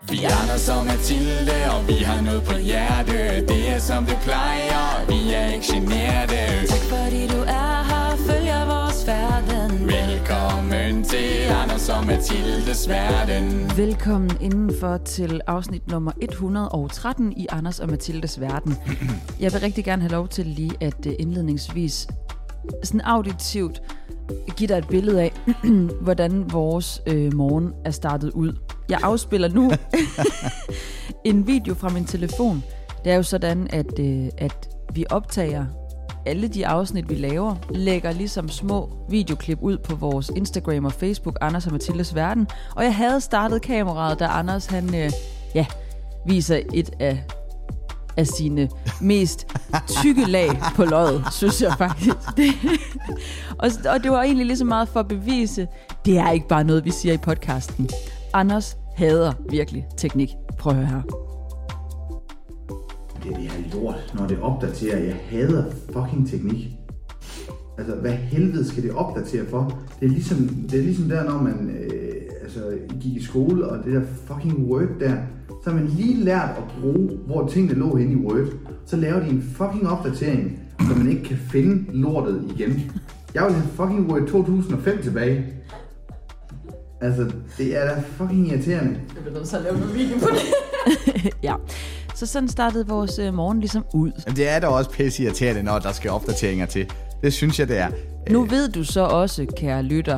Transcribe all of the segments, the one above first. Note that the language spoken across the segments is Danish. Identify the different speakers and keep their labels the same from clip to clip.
Speaker 1: Vi er Anders og Mathilde, og vi har noget på hjerte. Det er som det plejer, vi er ikke generte.
Speaker 2: Tak fordi du er her, følger vores verden.
Speaker 1: Velkommen til Anders og Mathildes verden.
Speaker 3: Velkommen indenfor til afsnit nummer 113 i Anders og Mathildes verden. Jeg vil rigtig gerne have lov til lige at indledningsvis sådan auditivt give dig et billede af, hvordan vores morgen er startet ud. Jeg afspiller nu en video fra min telefon. Det er jo sådan, at vi optager alle de afsnit, vi laver, lægger ligesom små videoklip ud på vores Instagram og Facebook, Anders og Mathildes verden. Og jeg havde startet kameraet, da Anders han viser et af sine mest tykke lag på løget, synes jeg faktisk. Og det var egentlig lige så meget for at bevise, det er ikke bare noget, vi siger i podcasten. Anders hader virkelig teknik. Prøv at høre her.
Speaker 4: Det er det her lort, når det opdaterer. Jeg hader fucking teknik. Altså, hvad helvede skal det opdatere for? Det er ligesom der, når man gik i skole, og det der fucking Word der, så har man lige lært at bruge, hvor tingene lå henne i Word. Så laver de en fucking opdatering, så man ikke kan finde lortet igen. Jeg vil have fucking Word 2005 tilbage. Altså, det er da fucking irriterende.
Speaker 3: Jeg bliver nødt til at lave noget video på det. Ja. Så sådan startede vores morgen ligesom ud.
Speaker 5: Jamen, det er da også pisse irriterende, når der skal opdateringer til. Det synes jeg, det er.
Speaker 3: Nu ved du så også, kære lytter,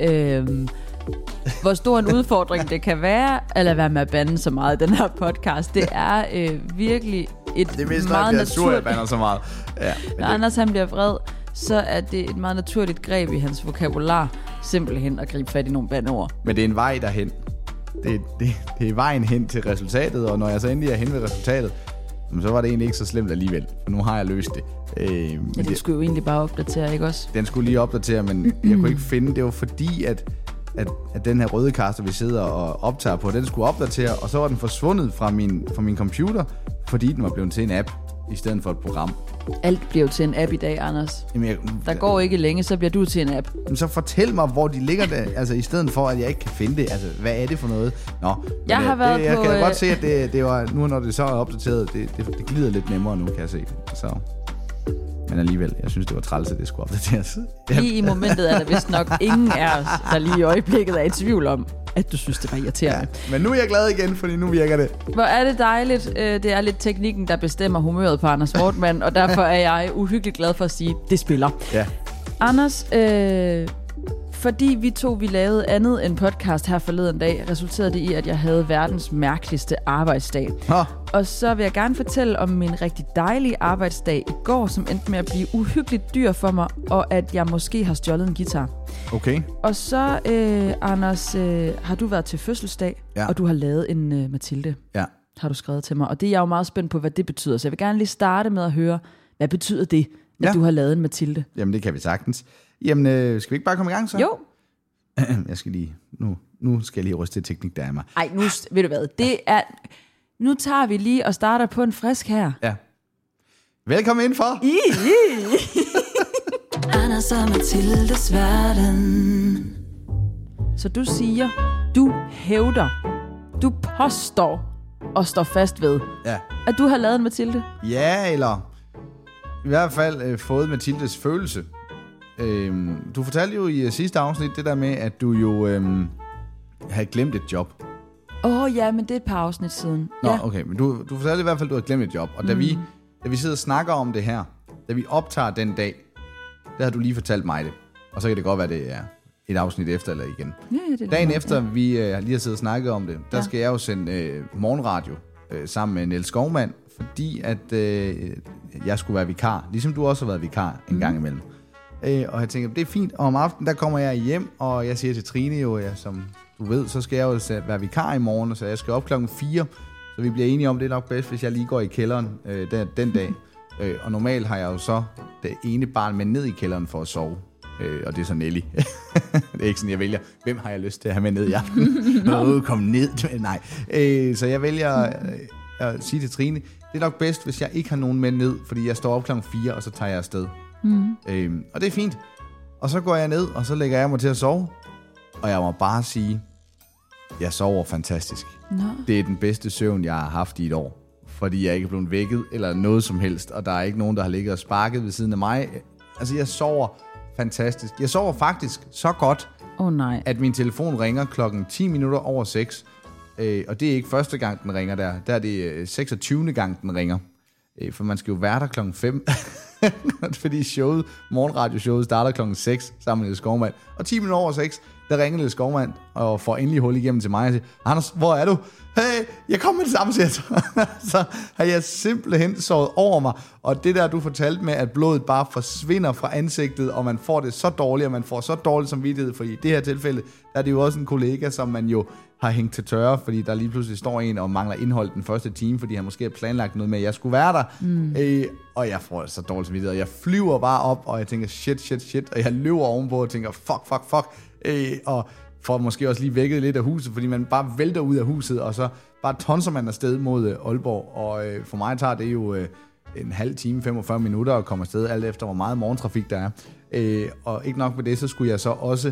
Speaker 3: hvor stor en udfordring det kan være, at lade være med at bande så meget i den her podcast. Det er virkelig et
Speaker 5: det er mest
Speaker 3: meget
Speaker 5: naturligt. Jeg bander så meget. Ja,
Speaker 3: når Anders han bliver vred, så er det et meget naturligt greb i hans vokabular, simpelthen at gribe fat i nogle bandeord.
Speaker 5: Men det er en vej derhen. Det er vejen hen til resultatet, og når jeg så endelig er hen ved resultatet, så var det egentlig ikke så slemt alligevel, for nu har jeg løst det.
Speaker 3: Men det skulle jo egentlig bare opdatere, ikke også?
Speaker 5: Den skulle lige opdatere, men jeg kunne ikke finde. Det var fordi, at den her rødekaster, vi sidder og optager på, den skulle opdatere, og så var den forsvundet fra min computer, fordi den var blevet til en app, i stedet for et program.
Speaker 3: Alt bliver jo til en app i dag, Anders.
Speaker 5: Jamen,
Speaker 3: der går ikke længe, så bliver du til en app.
Speaker 5: Så fortæl mig, hvor de ligger der, altså i stedet for, at jeg ikke kan finde det. Altså, hvad er det for noget? Nå,
Speaker 3: jeg
Speaker 5: kan godt se, at det var, nu når det så er opdateret, det glider lidt nemmere nu, kan jeg se. Så. Men alligevel, jeg synes, det var træls, at det skulle opdateres.
Speaker 3: Lige i momentet er der vist nok ingen af os, der lige i øjeblikket er i tvivl om, at du synes, det var irriterende.
Speaker 5: Ja, men nu er jeg glad igen, fordi nu virker det.
Speaker 3: Hvor er det dejligt. Det er lidt teknikken, der bestemmer humøret på Anders Wortmann, og derfor er jeg uhyggeligt glad for at sige, det spiller.
Speaker 5: Ja.
Speaker 3: Anders, fordi vi lavede andet end podcast her forleden dag, resulterede det i, at jeg havde verdens mærkeligste arbejdsdag. Og så vil jeg gerne fortælle om min rigtig dejlige arbejdsdag i går, som endte med at blive uhyggeligt dyr for mig, og at jeg måske har stjålet en guitar.
Speaker 5: Okay.
Speaker 3: Og så, Anders, har du været til fødselsdag, og du har lavet en Mathilde, har du skrevet til mig. Og det er jeg jo meget spændt på, hvad det betyder. Så jeg vil gerne lige starte med at høre, hvad betyder det, at du har lavet en Mathilde?
Speaker 5: Jamen, det kan vi sagtens. Jamen, skal vi ikke bare komme i gang så?
Speaker 3: Jo.
Speaker 5: Jeg skal lige, nu skal jeg lige ryste det teknik, der er mig.
Speaker 3: Ej, nu ved du hvad, det er, nu tager vi lige og starter på en frisk her.
Speaker 5: Ja. Velkommen indenfor.
Speaker 2: Anders og Mathildes verden.
Speaker 3: Så du siger, du hævder, du påstår og står fast ved, at du har lavet en Mathilde?
Speaker 5: Ja, eller i hvert fald fået Mathildes følelse. Du fortalte jo i sidste afsnit det der med, at du jo havde glemt et job.
Speaker 3: Ja, men det er et par afsnit siden.
Speaker 5: Nå, okay, men du fortalte i hvert fald, at du havde glemt et job. Og da vi sidder og snakker om det her, da vi optager den dag, der har du lige fortalt mig det. Og så kan det godt være, det er et afsnit efter eller igen.
Speaker 3: Ja, det
Speaker 5: dagen efter, vi lige har siddet og snakket om det, der skal jeg jo sende morgenradio sammen med Niels Skovmand, fordi at jeg skulle være vikar, ligesom du også har været vikar en gang imellem. Og jeg tænker, det er fint, og om aftenen, der kommer jeg hjem, og jeg siger til Trine jo, som du ved, så skal jeg jo være vikar i morgen, så jeg skal op 4:00, så vi bliver enige om, det er nok bedst, hvis jeg lige går i kælderen den dag. Og normalt har jeg jo så det ene barn med ned i kælderen for at sove, og det er så Nelly. Det er ikke sådan, jeg vælger, hvem har jeg lyst til at have med ned i aften? Kom ned. Nej. Så jeg vælger at sige til Trine, det er nok bedst, hvis jeg ikke har nogen med ned, fordi jeg står op 4:00, og så tager jeg afsted. Og det er fint. Og så går jeg ned, og så lægger jeg mig til at sove. Og jeg må bare sige, Jeg sover fantastisk.
Speaker 3: Nå.
Speaker 5: Det er den bedste søvn, jeg har haft i et år. Fordi jeg ikke er blevet vækket, eller noget som helst. Og der er ikke nogen, der har ligget og sparket ved siden af mig. Altså, jeg sover fantastisk. Jeg sover faktisk så godt, at min telefon ringer klokken 10 minutter over 6. Og det er ikke første gang, den ringer der. Der er det 26. gang, den ringer. For man skal jo være der klokken 5. Fordi morgenradioshowet starter klokken 6 sammen med Niels Skovmand. Og 10 minutter over 6, der ringer Niels Skovmand og får endelig hul igennem til mig og siger, Anders, hvor er du? Hey, jeg kommer med det samme, siger så har jeg simpelthen sovet over mig. Og det der, du fortalte med, at blodet bare forsvinder fra ansigtet, og man får det så dårligt, og man får så dårlig samvittighed, fordi i det her tilfælde, der er det jo også en kollega, som man jo har hængt til tørre, fordi der lige pludselig står en og mangler indhold den første time, fordi han måske har planlagt noget med, at jeg skulle være der. Og jeg får så dårlig samvittighed, og jeg flyver bare op, og jeg tænker, shit, og jeg løber ovenpå og tænker, fuck. Og får måske også lige vækket lidt af huset, fordi man bare vælter ud af huset, og så bare tonser man afsted mod Aalborg. Og for mig tager det jo en halv time, 45 minutter at komme afsted, alt efter hvor meget morgentrafik der er. Og ikke nok med det, så skulle jeg så også,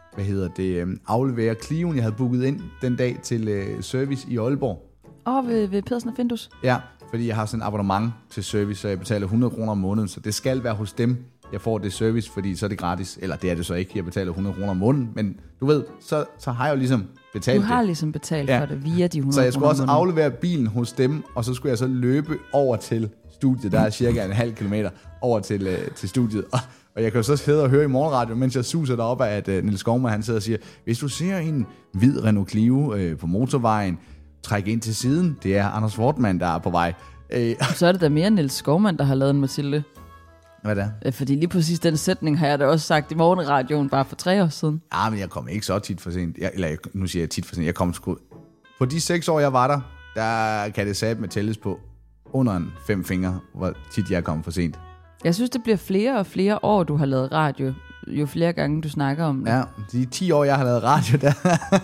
Speaker 5: aflevere Clio'en, jeg havde booket ind den dag til service i Aalborg.
Speaker 3: Ved Pedersen og Findus?
Speaker 5: Ja, fordi jeg har sådan et abonnement til service, så jeg betaler 100 kroner om måneden, så det skal være hos dem, jeg får det service, fordi så er det gratis. Eller det er det så ikke, jeg betaler 100 kroner om måneden, men du ved, så har jeg jo ligesom betalt det.
Speaker 3: Du har ligesom betalt for det via de 100 kroner.
Speaker 5: Så jeg skulle også aflevere bilen hos dem, og så skulle jeg så løbe over til studiet. Der er cirka en halv kilometer over til studiet. Og jeg kan jo så sidde og høre i morgenradio, mens jeg suser deroppe, at Niels Skovmand, han sidder og siger, hvis du ser en hvid Renault Clio på motorvejen, træk ind til siden. Det er Anders Wortmann, der er på vej.
Speaker 3: Så er det da mere Niels Skovmand, der har lavet en Mathilde.
Speaker 5: Hvad der?
Speaker 3: Fordi lige præcis den sætning har jeg da også sagt i morgenradioen bare for 3 år siden.
Speaker 5: Ja, men jeg kom ikke så tit for sent. Nu siger jeg tit for sent. Jeg kom sgu... På de 6 år, jeg var der kan det satme tælles på under 5 fingre, hvor tit jeg kom for sent. Jeg
Speaker 3: synes, det bliver flere og flere år, du har lavet radio. Jo flere gange, du snakker om det.
Speaker 5: Ja, de 10 år, jeg har lavet radio der.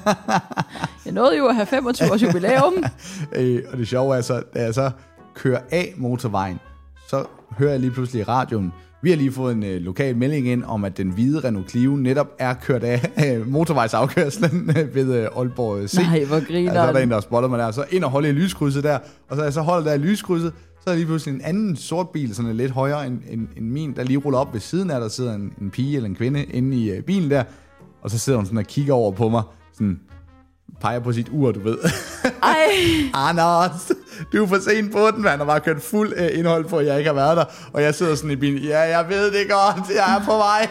Speaker 3: Jeg nåede jo at have 25 års jubilæum.
Speaker 5: Og det sjove er så, da jeg så kører af motorvejen, så hører jeg lige pludselig i radioen, vi har lige fået en lokal melding ind om, at den hvide Renault Clio netop er kørt af motorvejsafkørslen ved Aalborg C.
Speaker 3: Nej, hvor griner.
Speaker 5: Så er der en, der har spottet mig der. Så ind og holde i lyskrydset der. Og så jeg så holder der i lyskrydset, så er der lige pludselig en anden sort bil, sådan lidt højere end min, der lige ruller op ved siden af. Der sidder en pige eller en kvinde inde i bilen der. Og så sidder hun sådan og kigger over på mig. Sådan peger på sit ur, du ved.
Speaker 3: Ej.
Speaker 5: Anders, du er for sent på den, man har bare kørt fuld indhold på, at jeg ikke har været der. Og jeg sidder sådan i bilen, ja, jeg ved det godt, jeg er på vej.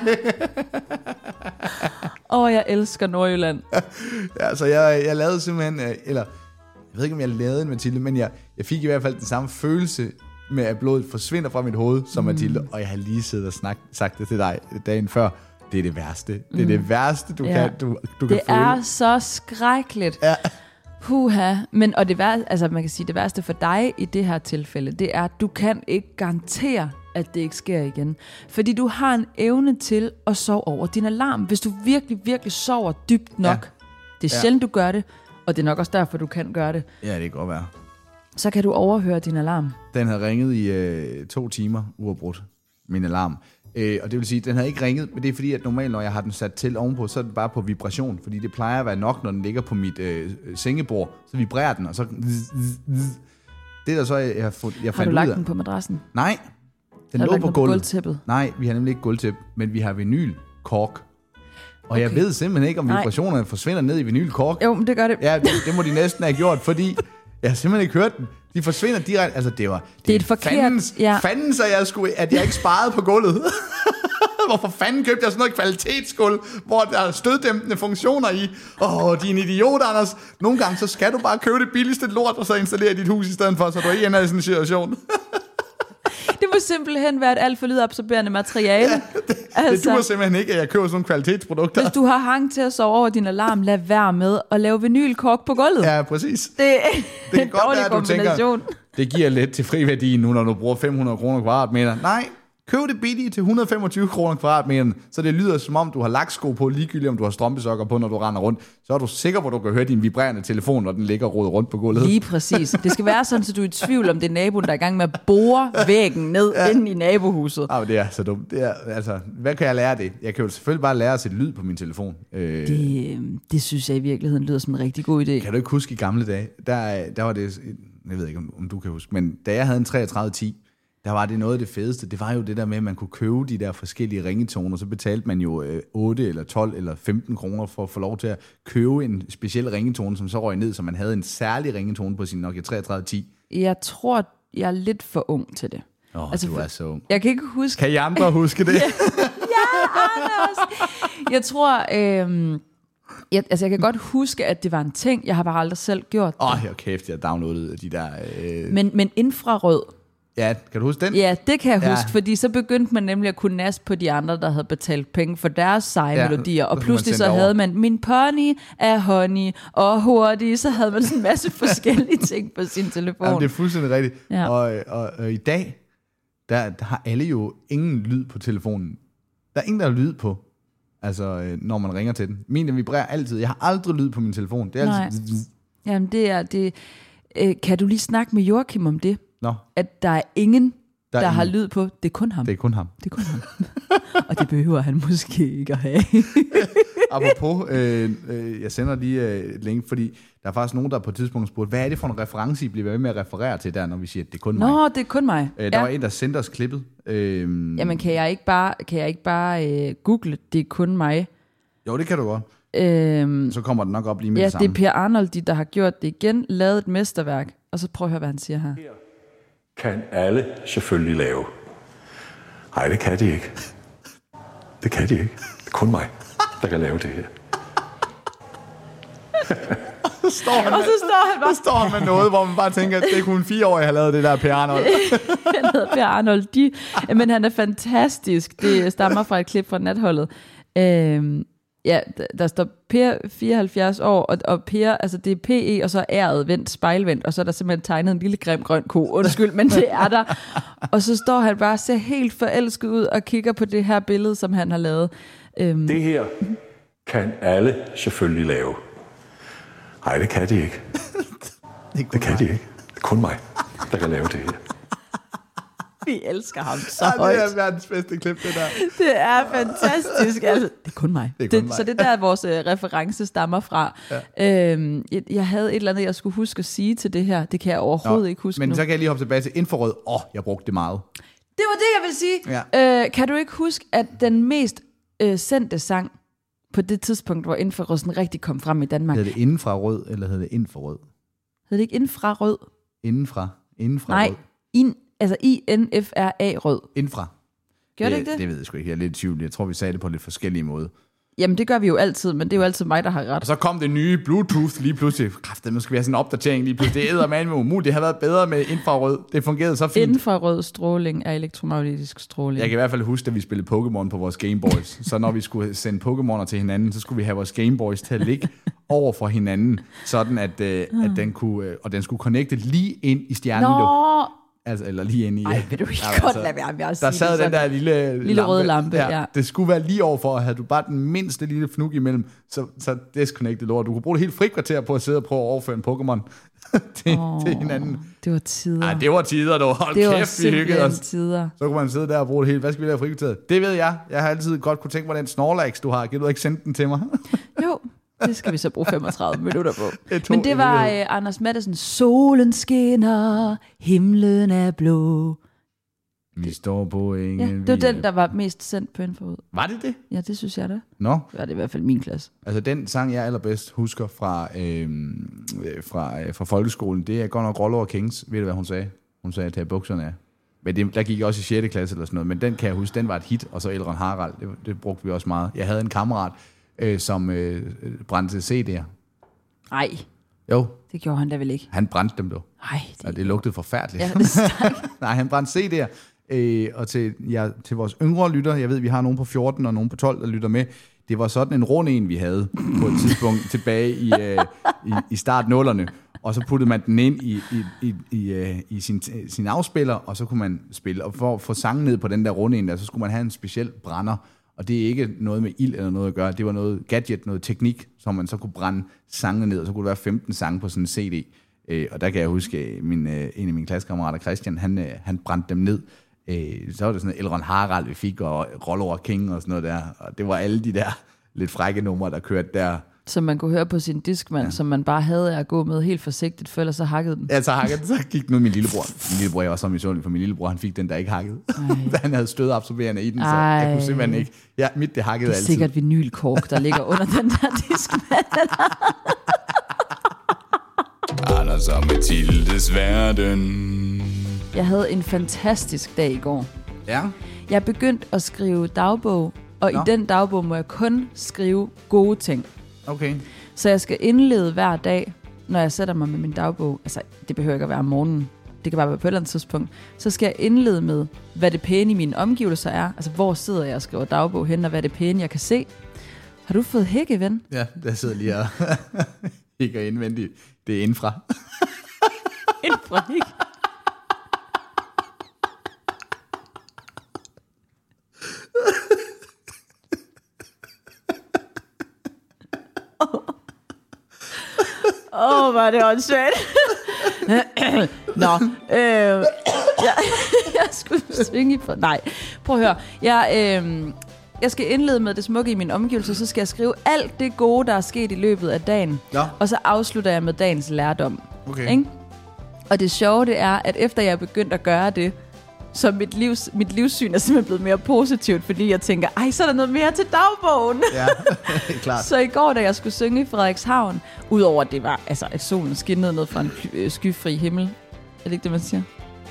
Speaker 3: Jeg elsker Nordjylland.
Speaker 5: Ja, så jeg lavede simpelthen, eller jeg ved ikke, om jeg lavede en Mathilde, men jeg fik i hvert fald den samme følelse med, at blodet forsvinder fra mit hoved som Mathilde. Og jeg har lige siddet og sagt det til dig dagen før. Det er det værste. Det er det værste, du kan føle.
Speaker 3: Det er så skrækkeligt.
Speaker 5: Ja.
Speaker 3: Puha. Men, og det værste, altså man kan sige, det værste for dig i det her tilfælde, det er, at du kan ikke garantere, at det ikke sker igen. Fordi du har en evne til at sove over din alarm. Hvis du virkelig, virkelig sover dybt nok. Ja. Det er sjældent, du gør det. Og det er nok også derfor, du kan gøre det.
Speaker 5: Ja, det kan godt være.
Speaker 3: Så kan du overhøre din alarm.
Speaker 5: Den havde ringet i 2 timer uafbrudt, min alarm. Og det vil sige, at den havde ikke ringet, men det er fordi, at normalt, når jeg har den sat til ovenpå, så er den bare på vibration, fordi det plejer at være nok, når den ligger på mit sengebord, så vibrerer den, og så... Det der så, jeg fandt ud af...
Speaker 3: Har du lagt den på madrassen?
Speaker 5: Nej, den lå på
Speaker 3: gulvtæppet?
Speaker 5: Nej, vi har nemlig ikke gulvtæppe, men vi har vinylkork. Og jeg ved simpelthen ikke, om vibrationerne forsvinder ned i vinylkork.
Speaker 3: Jo, men det gør det.
Speaker 5: Ja, det må de næsten have gjort, fordi jeg har simpelthen ikke hørt den. De forsvinder direkte. Altså, det er
Speaker 3: et forkert...
Speaker 5: Fanden, så at jeg ikke sparede på gulvet. Hvorfor fanden købte jeg sådan noget kvalitetsgulv, hvor der er støddæmpende funktioner i? Din idiot, Anders. Nogle gange, så skal du bare købe det billigste lort, og så installere dit hus i stedet for, så du ikke ender i sådan en situation.
Speaker 3: Det må simpelthen være et alt for lydabsorberende materiale.
Speaker 5: Ja, det duer simpelthen ikke, at jeg køber sådan nogle kvalitetsprodukter.
Speaker 3: Hvis du har hang til at sove over din alarm, lad være med at lave vinylkork på gulvet.
Speaker 5: Ja, præcis.
Speaker 3: Det er en
Speaker 5: godt
Speaker 3: dårlig
Speaker 5: være,
Speaker 3: kombination.
Speaker 5: Tænker, det giver lidt til friværdi nu, når du bruger 500 kroner kvadratmeter. Nej, Køb det billige til 125 kroner kvadratmeteren, så det lyder som om, du har laksko på, ligegyldigt om du har strømpesokker på, når du render rundt. Så er du sikker på, at du kan høre din vibrerende telefon, når den ligger og roder rundt på gulvet.
Speaker 3: Lige præcis. Det skal være sådan, så du er i tvivl om det er naboen, der er i gang med at bore væggen ned inde i nabohuset.
Speaker 5: Det er så dumt. Det er, altså, hvad kan jeg lære af det? Jeg kan jo selvfølgelig bare lære at sætte lyd på min telefon.
Speaker 3: Det synes jeg i virkeligheden lyder som en rigtig god idé.
Speaker 5: Kan du ikke huske i gamle dage? Der var det, jeg ved ikke, om du kan huske, men da jeg havde en 3310, der var det noget af det fedeste. Det var jo det der med, at man kunne købe de der forskellige ringetoner, så betalte man jo 8 eller 12 eller 15 kroner for at få lov til at købe en speciel ringetone, som så røg ned, så man havde en særlig ringetone på sin Nokia 3310.
Speaker 3: Jeg tror, jeg er lidt for ung til det.
Speaker 5: Altså, du er så ung.
Speaker 3: Jeg kan ikke huske...
Speaker 5: Kan I andre huske det?
Speaker 3: Ja, Anders! Jeg tror... jeg kan godt huske, at det var en ting. Jeg har bare aldrig selv gjort det.
Speaker 5: Kæft, jeg downloadede de der...
Speaker 3: Men infrarød...
Speaker 5: Ja, kan du huske den?
Speaker 3: Ja, det kan jeg huske, fordi så begyndte man nemlig at kunne nasse på de andre, der havde betalt penge for deres seje melodier, og pludselig så havde man, min pony er honey, og hurtig, så havde man sådan en masse forskellige ting på sin telefon.
Speaker 5: Jamen, det er fuldstændig rigtigt.
Speaker 3: Ja.
Speaker 5: Og i dag, der har alle jo ingen lyd på telefonen. Der er ingen, der har lyd på, altså når man ringer til den. Min vibrerer altid. Jeg har aldrig lyd på min telefon. Det er altid...
Speaker 3: Jamen, det er det. Kan du lige snakke med Joachim om det?
Speaker 5: Nå.
Speaker 3: At der er ingen, der har lyd på. Det er kun ham.
Speaker 5: Det er kun ham.
Speaker 3: Det er kun ham. Og det behøver han måske ikke at have.
Speaker 5: Apropos, jeg sender lige et link, fordi der er faktisk nogen, der på et tidspunkt spurgte, hvad er det for en reference, I bliver ved med at referere til der, når vi siger, at det er kun mig?
Speaker 3: Nå, det er kun mig.
Speaker 5: Der var en, der sendte os klippet.
Speaker 3: Jamen, kan jeg ikke bare google, det er kun mig?
Speaker 5: Jo, det kan du godt. Så kommer det nok op lige med det samme.
Speaker 3: Ja, det er Per Arnold, der har gjort det igen, lavet et mesterværk. Og så prøv at høre, hvad han siger her.
Speaker 6: Kan alle selvfølgelig lave. Nej, det kan de ikke. Det kan de ikke. Det er kun mig, der kan lave det her.
Speaker 5: Så står han med noget, hvor man bare tænker, at det er kun 4 år, jeg har lavet det der Per Arnold.
Speaker 3: Han hedder Per Arnold. Men han er fantastisk. Det stammer fra et klip fra Natholdet. Ja, der står Per 74 år, og Per, altså det er PE, og så R'et vendt, spejlvendt, og så er der simpelthen tegnet en lille grim grøn ko. Undskyld, men det er der. Og så står han bare og ser helt forelsket ud og kigger på det her billede, som han har lavet.
Speaker 6: Det her kan alle selvfølgelig lave. Nej, det kan de ikke. Det kan de ikke. Det er kun mig, der kan lave det her.
Speaker 3: Vi elsker ham så højt.
Speaker 5: Det er verdens bedste klip, det der.
Speaker 3: Det er fantastisk. Altså, det er kun mig.
Speaker 5: Det er kun mig.
Speaker 3: Så det er der, vores reference stammer fra. Ja. Jeg havde et eller andet, jeg skulle huske at sige til det her. Det kan jeg overhovedet ikke huske
Speaker 5: men
Speaker 3: nu.
Speaker 5: Så kan jeg lige hoppe tilbage til infrarød. Jeg brugte det meget.
Speaker 3: Det var det, jeg ville sige.
Speaker 5: Ja.
Speaker 3: Kan du ikke huske, at den mest sendte sang på det tidspunkt, hvor infrarød sådan rigtig kom frem i Danmark?
Speaker 5: Hedder det indenfrarød, eller hedder det infrarød?
Speaker 3: Hedder det ikke infrarød?
Speaker 5: Indenfrarød.
Speaker 3: Nej, altså INFRA-rød.
Speaker 5: Infra.
Speaker 3: Gør det ikke det?
Speaker 5: Det ved jeg sgu ikke. Jeg er lidt i tvivl. Jeg tror, vi sagde det på lidt forskellige måder.
Speaker 3: Jamen, det gør vi jo altid, men det er jo altid mig, der har ret.
Speaker 5: Og så kom det nye Bluetooth lige pludselig. Kræftet, nu skal vi have sådan en opdatering lige pludselig. Det er eddermame umuligt. Det har været bedre med infrarød. Det fungerede så fint.
Speaker 3: Infrarød stråling er elektromagnetisk stråling.
Speaker 5: Jeg kan i hvert fald huske, at vi spillede Pokémon på vores Gameboys. Så når vi skulle sende Pokémoner til hinanden, så skulle vi have vores Gameboys til at ligge over for hinanden, sådan at den kunne, og den skulle connecte lige ind i stjernen.
Speaker 3: Nå!
Speaker 5: Altså, eller lige ind i...
Speaker 3: Ej, vil du ikke godt lade være med at sige
Speaker 5: der sad
Speaker 3: det
Speaker 5: den der lille
Speaker 3: røde lampe, ja.
Speaker 5: Det skulle være lige overfor, og havde du bare den mindste lille fnug imellem, så disconnected lort. Du kunne bruge det helt frikvarter på at sidde og prøve at overføre en Pokémon til hinanden.
Speaker 3: Det var tider.
Speaker 5: Ej, det var tider, du. Hold
Speaker 3: det
Speaker 5: kæft, vi hyggede os.
Speaker 3: Tider.
Speaker 5: Så kunne man sidde der og bruge det hele. Hvad skal vi lave frikvarteret? Det ved jeg. Jeg har altid godt kunne tænke mig den Snorlax, du har. Kan du ikke sende den til mig?
Speaker 3: Jo. Det skal vi så bruge 35 minutter på. Men det var Anders Matthesen. Solen skinner, himlen er blå.
Speaker 5: Vi står på ingen.
Speaker 3: Ja, det var den, der var mest sendt på infrarød.
Speaker 5: Var det det?
Speaker 3: Ja, det synes jeg da.
Speaker 5: Nå.
Speaker 3: Det var det i hvert fald min klasse.
Speaker 5: Altså den sang, jeg allerbedst husker fra folkeskolen, det er godt nok Rollo og Kings. Ved du, hvad hun sagde? Hun sagde, tag bukserne af. Men der gik også i 6. klasse eller sådan noget. Men den kan jeg huske, den var et hit. Og så Elron Harald, det brugte vi også meget. Jeg havde en kammerat, som brændte CD'er.
Speaker 3: Nej.
Speaker 5: Jo.
Speaker 3: Det gjorde han da vel ikke.
Speaker 5: Han brændte dem dog.
Speaker 3: Nej.
Speaker 5: Det lugtede forfærdeligt.
Speaker 3: Ja, det
Speaker 5: nej, han brændte CD'er. Og til vores yngre lytter, jeg ved, vi har nogen på 14 og nogen på 12, der lytter med. Det var sådan en rund en, vi havde på et tidspunkt tilbage i start 0'erne. og så puttede man den ind i sin afspiller, og så kunne man spille. Og for at få sangen ned på den der runde der, så skulle man have en speciel brænder, og det er ikke noget med ild eller noget at gøre. Det var noget gadget, noget teknik, som man så kunne brænde sangene ned, og så kunne det være 15 sange på sådan en CD. Og der kan jeg huske, en af mine klassekammerater, Christian, han brændte dem ned. Så var det sådan Elron Harald, vi fik, og Roll Over King og sådan noget der. Og det var alle de der lidt frække numre, der kørte der.
Speaker 3: Som man kunne høre på sin diskmand, som man bare havde at gå med helt forsigtigt, for ellers så hakkede den.
Speaker 5: Ja, så gik den ud min lillebror. Min lillebror, jeg var så misundelig, for min lillebror, han fik den, der ikke hakkede. Han havde stødabsorberende i den, så jeg kunne simpelthen ikke. Ja, mit det hakkede altid.
Speaker 3: Det er sikkert vinylkork, der ligger under den der diskmand.
Speaker 1: Anders og Mathildes verden.
Speaker 3: Jeg havde en fantastisk dag i går.
Speaker 5: Ja.
Speaker 3: Jeg begyndte at skrive dagbog, og i den dagbog må jeg kun skrive gode ting.
Speaker 5: Okay.
Speaker 3: Så jeg skal indlede hver dag, når jeg sætter mig med min dagbog. Altså, det behøver ikke at være om morgenen. Det kan bare være på et eller andet tidspunkt. Så skal jeg indlede med, hvad det pæne i mine omgivelser er. Altså, hvor sidder jeg og skriver dagbog hen, og hvad det pæne, jeg kan se. Har du fået hække, ven?
Speaker 5: Ja, der sidder lige og hækker indvendigt. Det er indfra.
Speaker 3: Indfra hække? Var det åndssvagt. Nå, jeg skulle svinge på. Nej, prøv at høre. Jeg skal indlede med det smukke i min omgivelser, så skal jeg skrive alt det gode, der er sket i løbet af dagen. Ja. Og så afslutter jeg med dagens lærdom.
Speaker 5: Okay.
Speaker 3: Ikke? Og det sjove, det er, at efter jeg er begyndt at gøre det, så mit livssyn er simpelthen blevet mere positivt, fordi jeg tænker, så er der noget mere til dagbogen.
Speaker 5: Ja, klart.
Speaker 3: Så i går, da jeg skulle synge i Frederikshavn, udover at det var, at solen skinnede ned fra en skyfri himmel. Er det ikke det, man siger?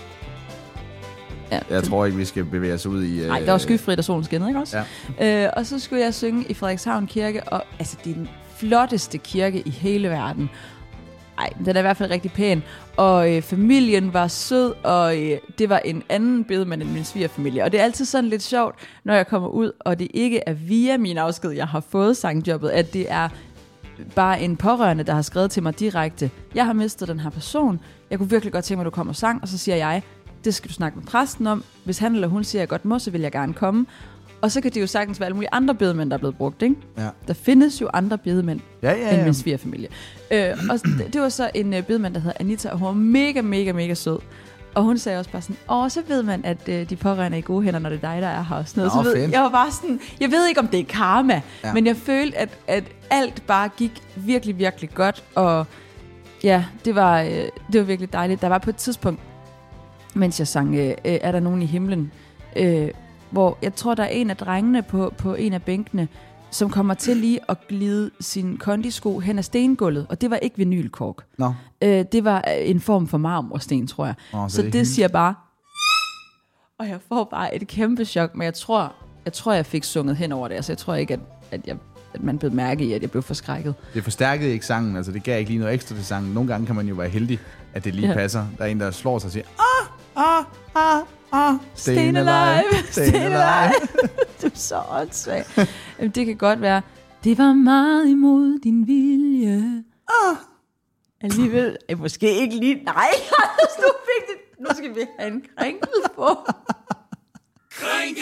Speaker 3: Ja,
Speaker 5: jeg tror ikke, vi skal bevæge os ud i...
Speaker 3: Nej, der var skyfrit, og solen skinnede, ikke også?
Speaker 5: Ja.
Speaker 3: Og så skulle jeg synge i Frederikshavn Kirke, og det er den flotteste kirke i hele verden. Ej, den er i hvert fald rigtig pæn. Og familien var sød, og det var en anden bedemand end min svigerfamilie. Og det er altid sådan lidt sjovt, når jeg kommer ud, og det ikke er via min afsked, jeg har fået sangjobbet, at det er bare en pårørende, der har skrevet til mig direkte. Jeg har mistet den her person. Jeg kunne virkelig godt tænke mig, at du kommer og sang. Og så siger jeg, det skal du snakke med præsten om. Hvis han eller hun siger, at jeg godt må, så vil jeg gerne komme. Og så kan det jo sagtens være alle mulige andre bedemænd, der er blevet brugt, ikke? Ja. Der findes jo andre bedemænd end min svigerfamilie. Og det var så en bedemand, der hedder Anita, og hun var mega, mega, mega sød. Og hun sagde også bare sådan, så ved man, at de pårørende er i gode hænder, når det er dig, der er her. Og sådan noget. Så jeg var bare sådan, jeg ved ikke, om det er karma, men jeg følte, at alt bare gik virkelig, virkelig godt. Og ja, det var virkelig dejligt. Der var på et tidspunkt, mens jeg sang, er der nogen i himlen, hvor jeg tror, der er en af drengene på en af bænkene, som kommer til lige at glide sin kondisko hen ad stengulvet, og det var ikke vinylkork.
Speaker 5: No.
Speaker 3: Det var en form for marmorsten, tror jeg. Så det siger bare, og jeg får bare et kæmpe chok, men jeg tror, jeg fik sunget hen over det, altså jeg tror ikke, at man blev mærke i, at jeg blev forskrækket. Det
Speaker 5: forstærkede ikke sangen, altså det gav ikke lige noget ekstra til sangen. Nogle gange kan man jo være heldig, at det lige passer. Der er en, der slår sig og siger, Stayin' alive. Stayin' alive.
Speaker 3: Du er så åndssvagt. Det kan godt være, det var meget imod din vilje. Alligevel, måske ikke lige, nej, nu skal vi have en krænkel på.
Speaker 1: Krænkel!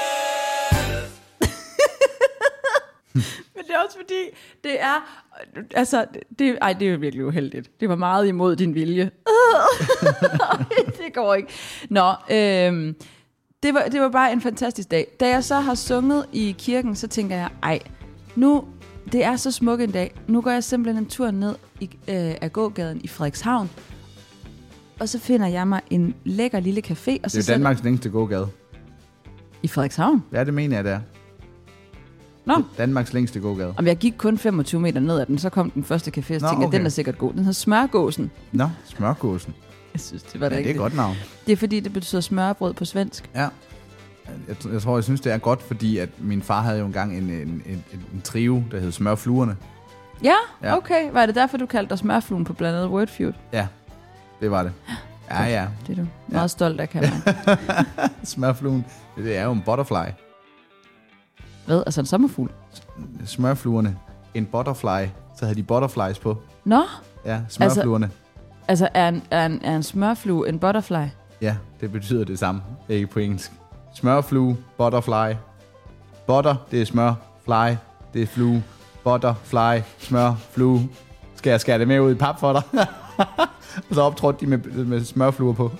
Speaker 3: Men det er også fordi, det er, altså, det er jo virkelig uheldigt. Det var meget imod din vilje. Det går ikke. Nå, det var bare en fantastisk dag. Da jeg så har sunget i kirken, så tænker jeg, nu, det er så smuk en dag. Nu går jeg simpelthen en tur ned af gågaden i Frederikshavn, og så finder jeg mig en lækker lille café. Og så
Speaker 5: det er Danmarks længste gågade.
Speaker 3: I Frederikshavn?
Speaker 5: Ja, det mener jeg, det er.
Speaker 3: Nå.
Speaker 5: Danmarks længste gågade.
Speaker 3: Og jeg gik kun 25 meter ned ad den, så kom den første café, og tænkte, den er sikkert god. Den hedder Smørgåsen.
Speaker 5: Nå, Smørgåsen.
Speaker 3: Jeg synes, det var det
Speaker 5: rigtigt. Det er et godt navn.
Speaker 3: Det er fordi, det betyder smørbrød på svensk.
Speaker 5: Ja. Jeg synes, det er godt, fordi at min far havde jo engang en trio, der hed Smørfluerne.
Speaker 3: Ja, okay. Var det derfor, du kaldte dig Smørfluen på blandt andet Wordfeud?
Speaker 5: Ja, det var det. Ja.
Speaker 3: Det er du meget stolt af, kan man.
Speaker 5: Smørfluen, det er jo en butterfly.
Speaker 3: Hvad? Altså en sommerfugl?
Speaker 5: Smørfluerne. En butterfly. Så havde de butterflies på.
Speaker 3: Nå?
Speaker 5: Ja, smørfluerne.
Speaker 3: Altså er en smørflue en butterfly?
Speaker 5: Ja, det betyder det samme. Ikke på engelsk. Smørflue, butterfly. Butter, det er smør. Fly, det er flue. Butterfly, smør, flue. Skal jeg skære det med ud i pap for dig? Og så optrådte de med smørfluer på.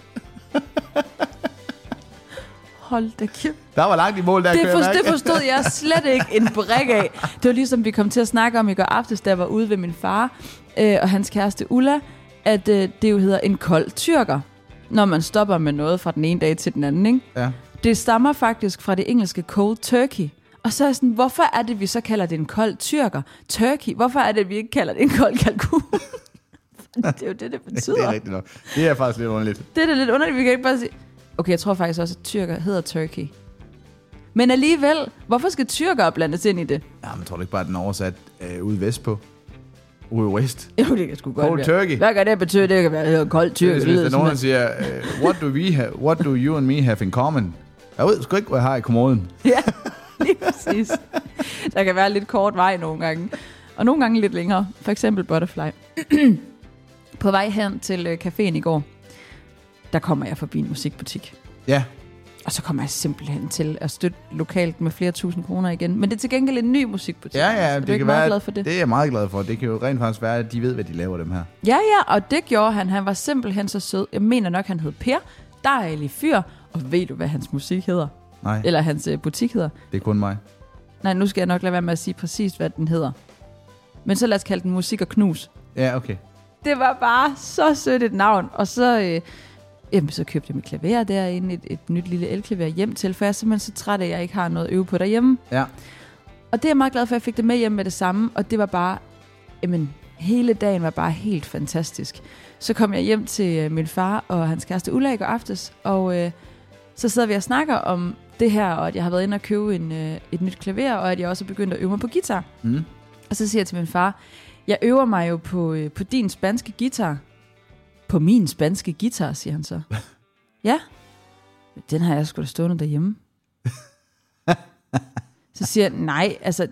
Speaker 3: Hold da kæft.
Speaker 5: Der var langt i mål, der
Speaker 3: det forstod jeg slet ikke en brik af. Det var ligesom, vi kom til at snakke om i går aftes, da jeg var ude ved min far og hans kæreste Ulla, at det jo hedder en kold tyrker, når man stopper med noget fra den ene dag til den anden, ikke?
Speaker 5: Ja.
Speaker 3: Det stammer faktisk fra det engelske cold turkey. Og så er jeg sådan, hvorfor er det, vi så kalder det en kold tyrker? Turkey. Hvorfor er det, vi ikke kalder det en kold kalkun? Det er jo det betyder.
Speaker 5: Det er rigtigt nok. Det er faktisk lidt underligt.
Speaker 3: Det er da lidt underligt. Vi kan ikke bare sige... Okay, jeg tror faktisk også, at tyrker hedder turkey. Men alligevel, hvorfor skal tyrker blandes ind i det?
Speaker 5: Ja, men tror du ikke bare, den er oversat ude vest på? Ude west?
Speaker 3: Jo, det kan sgu godt
Speaker 5: cold
Speaker 3: være.
Speaker 5: turkey.
Speaker 3: Hvad kan det betyde? Det kan være kold tyrker.
Speaker 5: Hvis der er nogen, der siger, what do you and me have in common? Jeg ved sgu ikke, hvad jeg har i kommoden.
Speaker 3: Ja, lige præcis. Der kan være lidt kort vej nogle gange. Og nogle gange lidt længere. For eksempel butterfly. På vej hen til caféen i går, der kommer jeg forbi en musikbutik.
Speaker 5: Ja.
Speaker 3: Og så kommer jeg simpelthen til at støtte lokalt med flere tusind kroner igen. Men det er til gengæld en ny musikbutik.
Speaker 5: Ja,
Speaker 3: det
Speaker 5: kan
Speaker 3: kan
Speaker 5: være,
Speaker 3: glad for det.
Speaker 5: Det er jeg meget glad for. Det kan jo rent faktisk være, at de ved, hvad de laver, dem her.
Speaker 3: Ja, og det gjorde han. Han var simpelthen så sød. Jeg mener nok, han hed Per. Dejlig fyr. Og ved du, hvad hans musik hedder?
Speaker 5: Nej.
Speaker 3: Eller hans butik hedder?
Speaker 5: Det er kun mig.
Speaker 3: Nej, nu skal jeg nok lade være med at sige præcis, hvad den hedder. Men så lad os kalde den Musik og Knus.
Speaker 5: Ja, okay.
Speaker 3: Det var bare så sødt et navn. Og så... så købte jeg mit klaver derinde, et nyt lille elklaver hjem til, for jeg er simpelthen så træt af, at jeg ikke har noget at øve på derhjemme.
Speaker 5: Ja.
Speaker 3: Og det er jeg meget glad for, at jeg fik det med hjem med det samme, og det var bare, hele dagen var bare helt fantastisk. Så kom jeg hjem til min far og hans kæreste Ulla i går aftes, og så sidder vi og snakker om det her, og at jeg har været inde og købe et nyt klaver, og at jeg også er begyndt at øve mig på guitar. Mm. Og så siger jeg til min far, jeg øver mig jo på din spanske guitar. På min spanske guitar, siger han så. Ja, den har jeg sgu da stående derhjemme. Så siger jeg, nej, altså...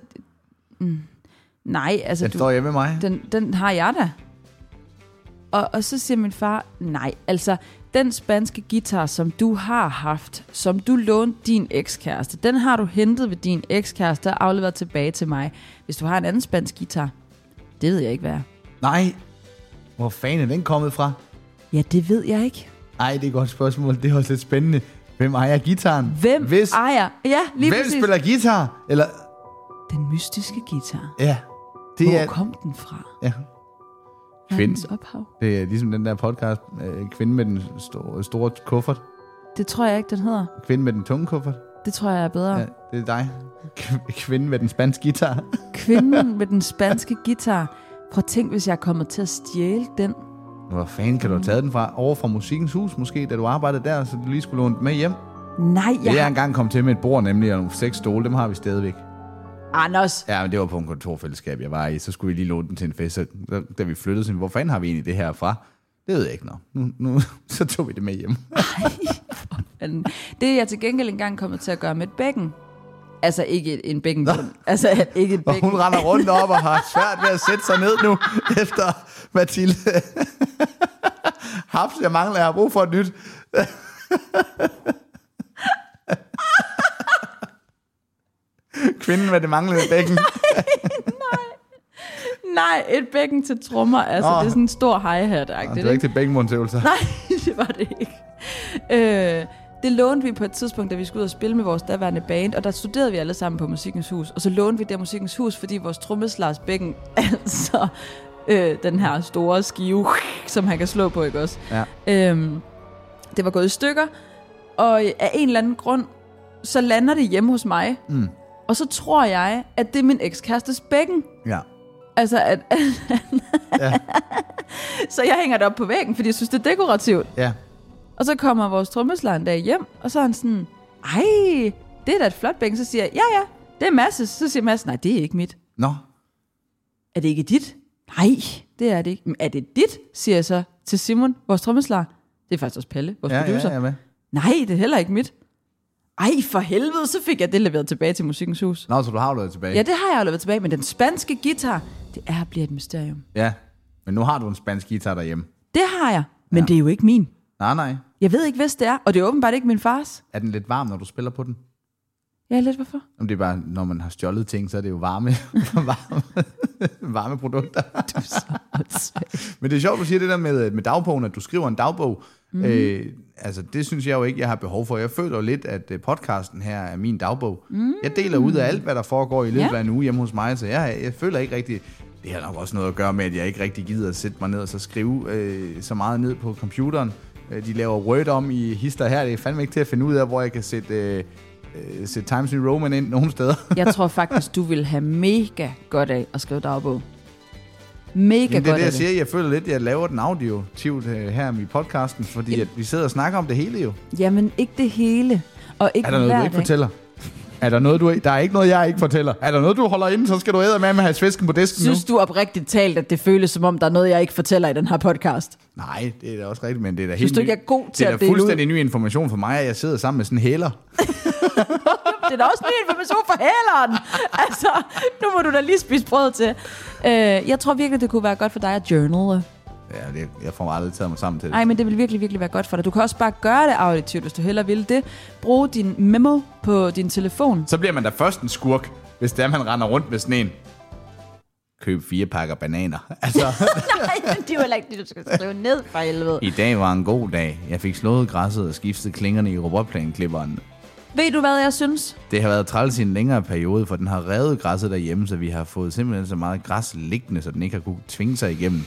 Speaker 5: Den står hjemme med mig.
Speaker 3: Den har jeg da. Og så siger min far, nej, altså... Den spanske guitar, som du har haft, som du lånte din ekskæreste, den har du hentet ved din ekskæreste og afleveret tilbage til mig. Hvis du har en anden spansk guitar, det ved jeg ikke, hvad er.
Speaker 5: Nej. Hvor fanden er den kommet fra?
Speaker 3: Ja, det ved jeg ikke.
Speaker 5: Ej, det er et godt spørgsmål. Det er også lidt spændende. Hvem ejer gitaren?
Speaker 3: Hvem ejer? Ja, lige
Speaker 5: Hvem
Speaker 3: præcis.
Speaker 5: spiller guitar? Eller...
Speaker 3: Den mystiske guitar.
Speaker 5: Ja.
Speaker 3: Hvor kom den fra?
Speaker 5: Ja.
Speaker 3: Verdens ophav.
Speaker 5: Det er ligesom den der podcast, Kvinden med den store kuffert.
Speaker 3: Det tror jeg ikke, den hedder.
Speaker 5: Kvinden med den tunge kuffert.
Speaker 3: Det tror jeg er bedre.
Speaker 5: Ja, det er dig. Kvinden med den spanske guitar.
Speaker 3: Kvinden med den spanske guitar. Prøv at tænk, hvis jeg er kommet til at stjæle den.
Speaker 5: Hvor fanden kan du have taget den fra? Over fra Musikkens Hus måske, da du arbejdede der, så du lige skulle låne den med hjem?
Speaker 3: Nej,
Speaker 5: jeg har engang kommet til med et bord, nemlig, og nogle 6 stole, dem har vi stadigvæk.
Speaker 3: Anders.
Speaker 5: Ja, men det var på en kontorfællesskab, jeg var i, så skulle vi lige låne den til en fest, så da vi flyttede, så hvor fanden har vi egentlig det her fra? Det ved jeg ikke nu så tog vi det med hjem.
Speaker 3: Det er jeg til gengæld engang kommet til at gøre med et bækken. Altså ikke en bækkenbund. Altså ikke et bækken.
Speaker 5: Og hun render rundt op og har svært ved at sætte sig ned nu, efter Mathilde. Haps, jeg mangler, jeg har brug for et nyt. Kvinden med det manglende bækken.
Speaker 3: Nej, et bækken til trommer. Altså, det er sådan en stor hi-hat.
Speaker 5: Det er ikke til bækkenmundsøvelser.
Speaker 3: Nej, det var det ikke. Det lånte vi på et tidspunkt, da vi skulle ud og spille med vores daværende band, og der studerede vi alle sammen på Musikkens Hus. Og så lånte vi der Musikkens Hus, fordi vores trommeslagers bækken, altså den her store skive, som han kan slå på, ikke også? Ja. Det var gået i stykker, og af en eller anden grund, så lander det hjemme hos mig. Mm. Og så tror jeg, at det er min ekskærestes bækken.
Speaker 5: Ja.
Speaker 3: Altså, ja. Så jeg hænger det op på væggen, fordi jeg synes, det er dekorativt.
Speaker 5: Ja.
Speaker 3: Og så kommer vores trommeslager en dag hjem, og så er han sådan, ej, det er da et flot bækken. Så siger jeg, ja, det er Masses. Så siger Mads, nej, det er ikke mit.
Speaker 5: Nå.
Speaker 3: Er det ikke dit? Nej, det er det ikke. Men er det dit, siger jeg så til Simon, vores trommeslager. Det er faktisk også Palle, vores producer.
Speaker 5: Ja,
Speaker 3: nej, det er heller ikke mit. Ej, for helvede, så fik jeg det leveret tilbage til Musikkens Hus.
Speaker 5: Nå, så du har leveret tilbage?
Speaker 3: Ja, det har jeg leveret tilbage, men den spanske guitar, det bliver et mysterium.
Speaker 5: Ja, Men nu har du en spansk guitar derhjemme.
Speaker 3: Det har jeg, men det er jo ikke min.
Speaker 5: Nej.
Speaker 3: Jeg ved ikke, hvis det er, og det er åbenbart ikke min fars.
Speaker 5: Er den lidt varm, når du spiller på den?
Speaker 3: Ja, lidt hvorfor?
Speaker 5: Om det er bare, når man har stjålet ting, så er det jo varme produkter. Men det er sjovt, du siger det der med dagbogen, at du skriver en dagbog. Altså, det synes jeg jo ikke, jeg har behov for. Jeg føler jo lidt, at podcasten her er min dagbog. Jeg deler ud af alt, hvad der foregår i løbet af en uge hjemme hos mig, så jeg føler ikke rigtig... Det har nok også noget at gøre med, at jeg ikke rigtig gider at sætte mig ned og så skrive så meget ned på computeren. De laver Word om i hister her. Det er fandme ikke til at finde ud af, hvor jeg kan sætte Times New Roman ind nogle steder.
Speaker 3: Jeg tror faktisk, du vil have mega godt af at skrive dagbog. Mega godt af det.
Speaker 5: Det er det, jeg siger. Jeg føler lidt, at jeg laver den auditivt her i podcasten, fordi at vi sidder og snakker om det hele jo.
Speaker 3: Jamen, ikke det hele. Og ikke
Speaker 5: er der noget, du ikke fortæller? Er der noget, der er ikke noget, jeg ikke fortæller. Er der noget, du holder inde, så skal du æde med at have svæsken på disken nu.
Speaker 3: Synes du oprigtigt talt, at det føles som om, der er noget, jeg ikke fortæller i den her podcast?
Speaker 5: Nej, det er da også rigtigt, men det er da helt
Speaker 3: synes du ikke, jeg er god til at dele ud?
Speaker 5: Det er da fuldstændig ny information for mig, at jeg sidder sammen med sådan en hæler.
Speaker 3: Det er da også ny information for hæleren. Altså, nu må du da lige spise brød til. Jeg tror virkelig, det kunne være godt for dig at journale.
Speaker 5: Ja, jeg får aldrig taget mig sammen til det.
Speaker 3: Nej, men det vil virkelig, virkelig være godt for dig. Du kan også bare gøre det auditivt, hvis du hellere vil det. Brug din memo på din telefon.
Speaker 5: Så bliver man da først en skurk, hvis det er, man render rundt med sådan en. Køb 4 pakker bananer. Altså.
Speaker 3: Nej, men det er jo heller ikke det, du skal skrive ned for helvede.
Speaker 5: I dag var en god dag. Jeg fik slået græsset og skiftet klingerne i robotplænklipperen.
Speaker 3: Ved du, hvad jeg synes?
Speaker 5: Det har været træls i en længere periode, for den har revet græsset derhjemme, så vi har fået simpelthen så meget græs liggende, så den ikke har kunne tvinge sig igennem.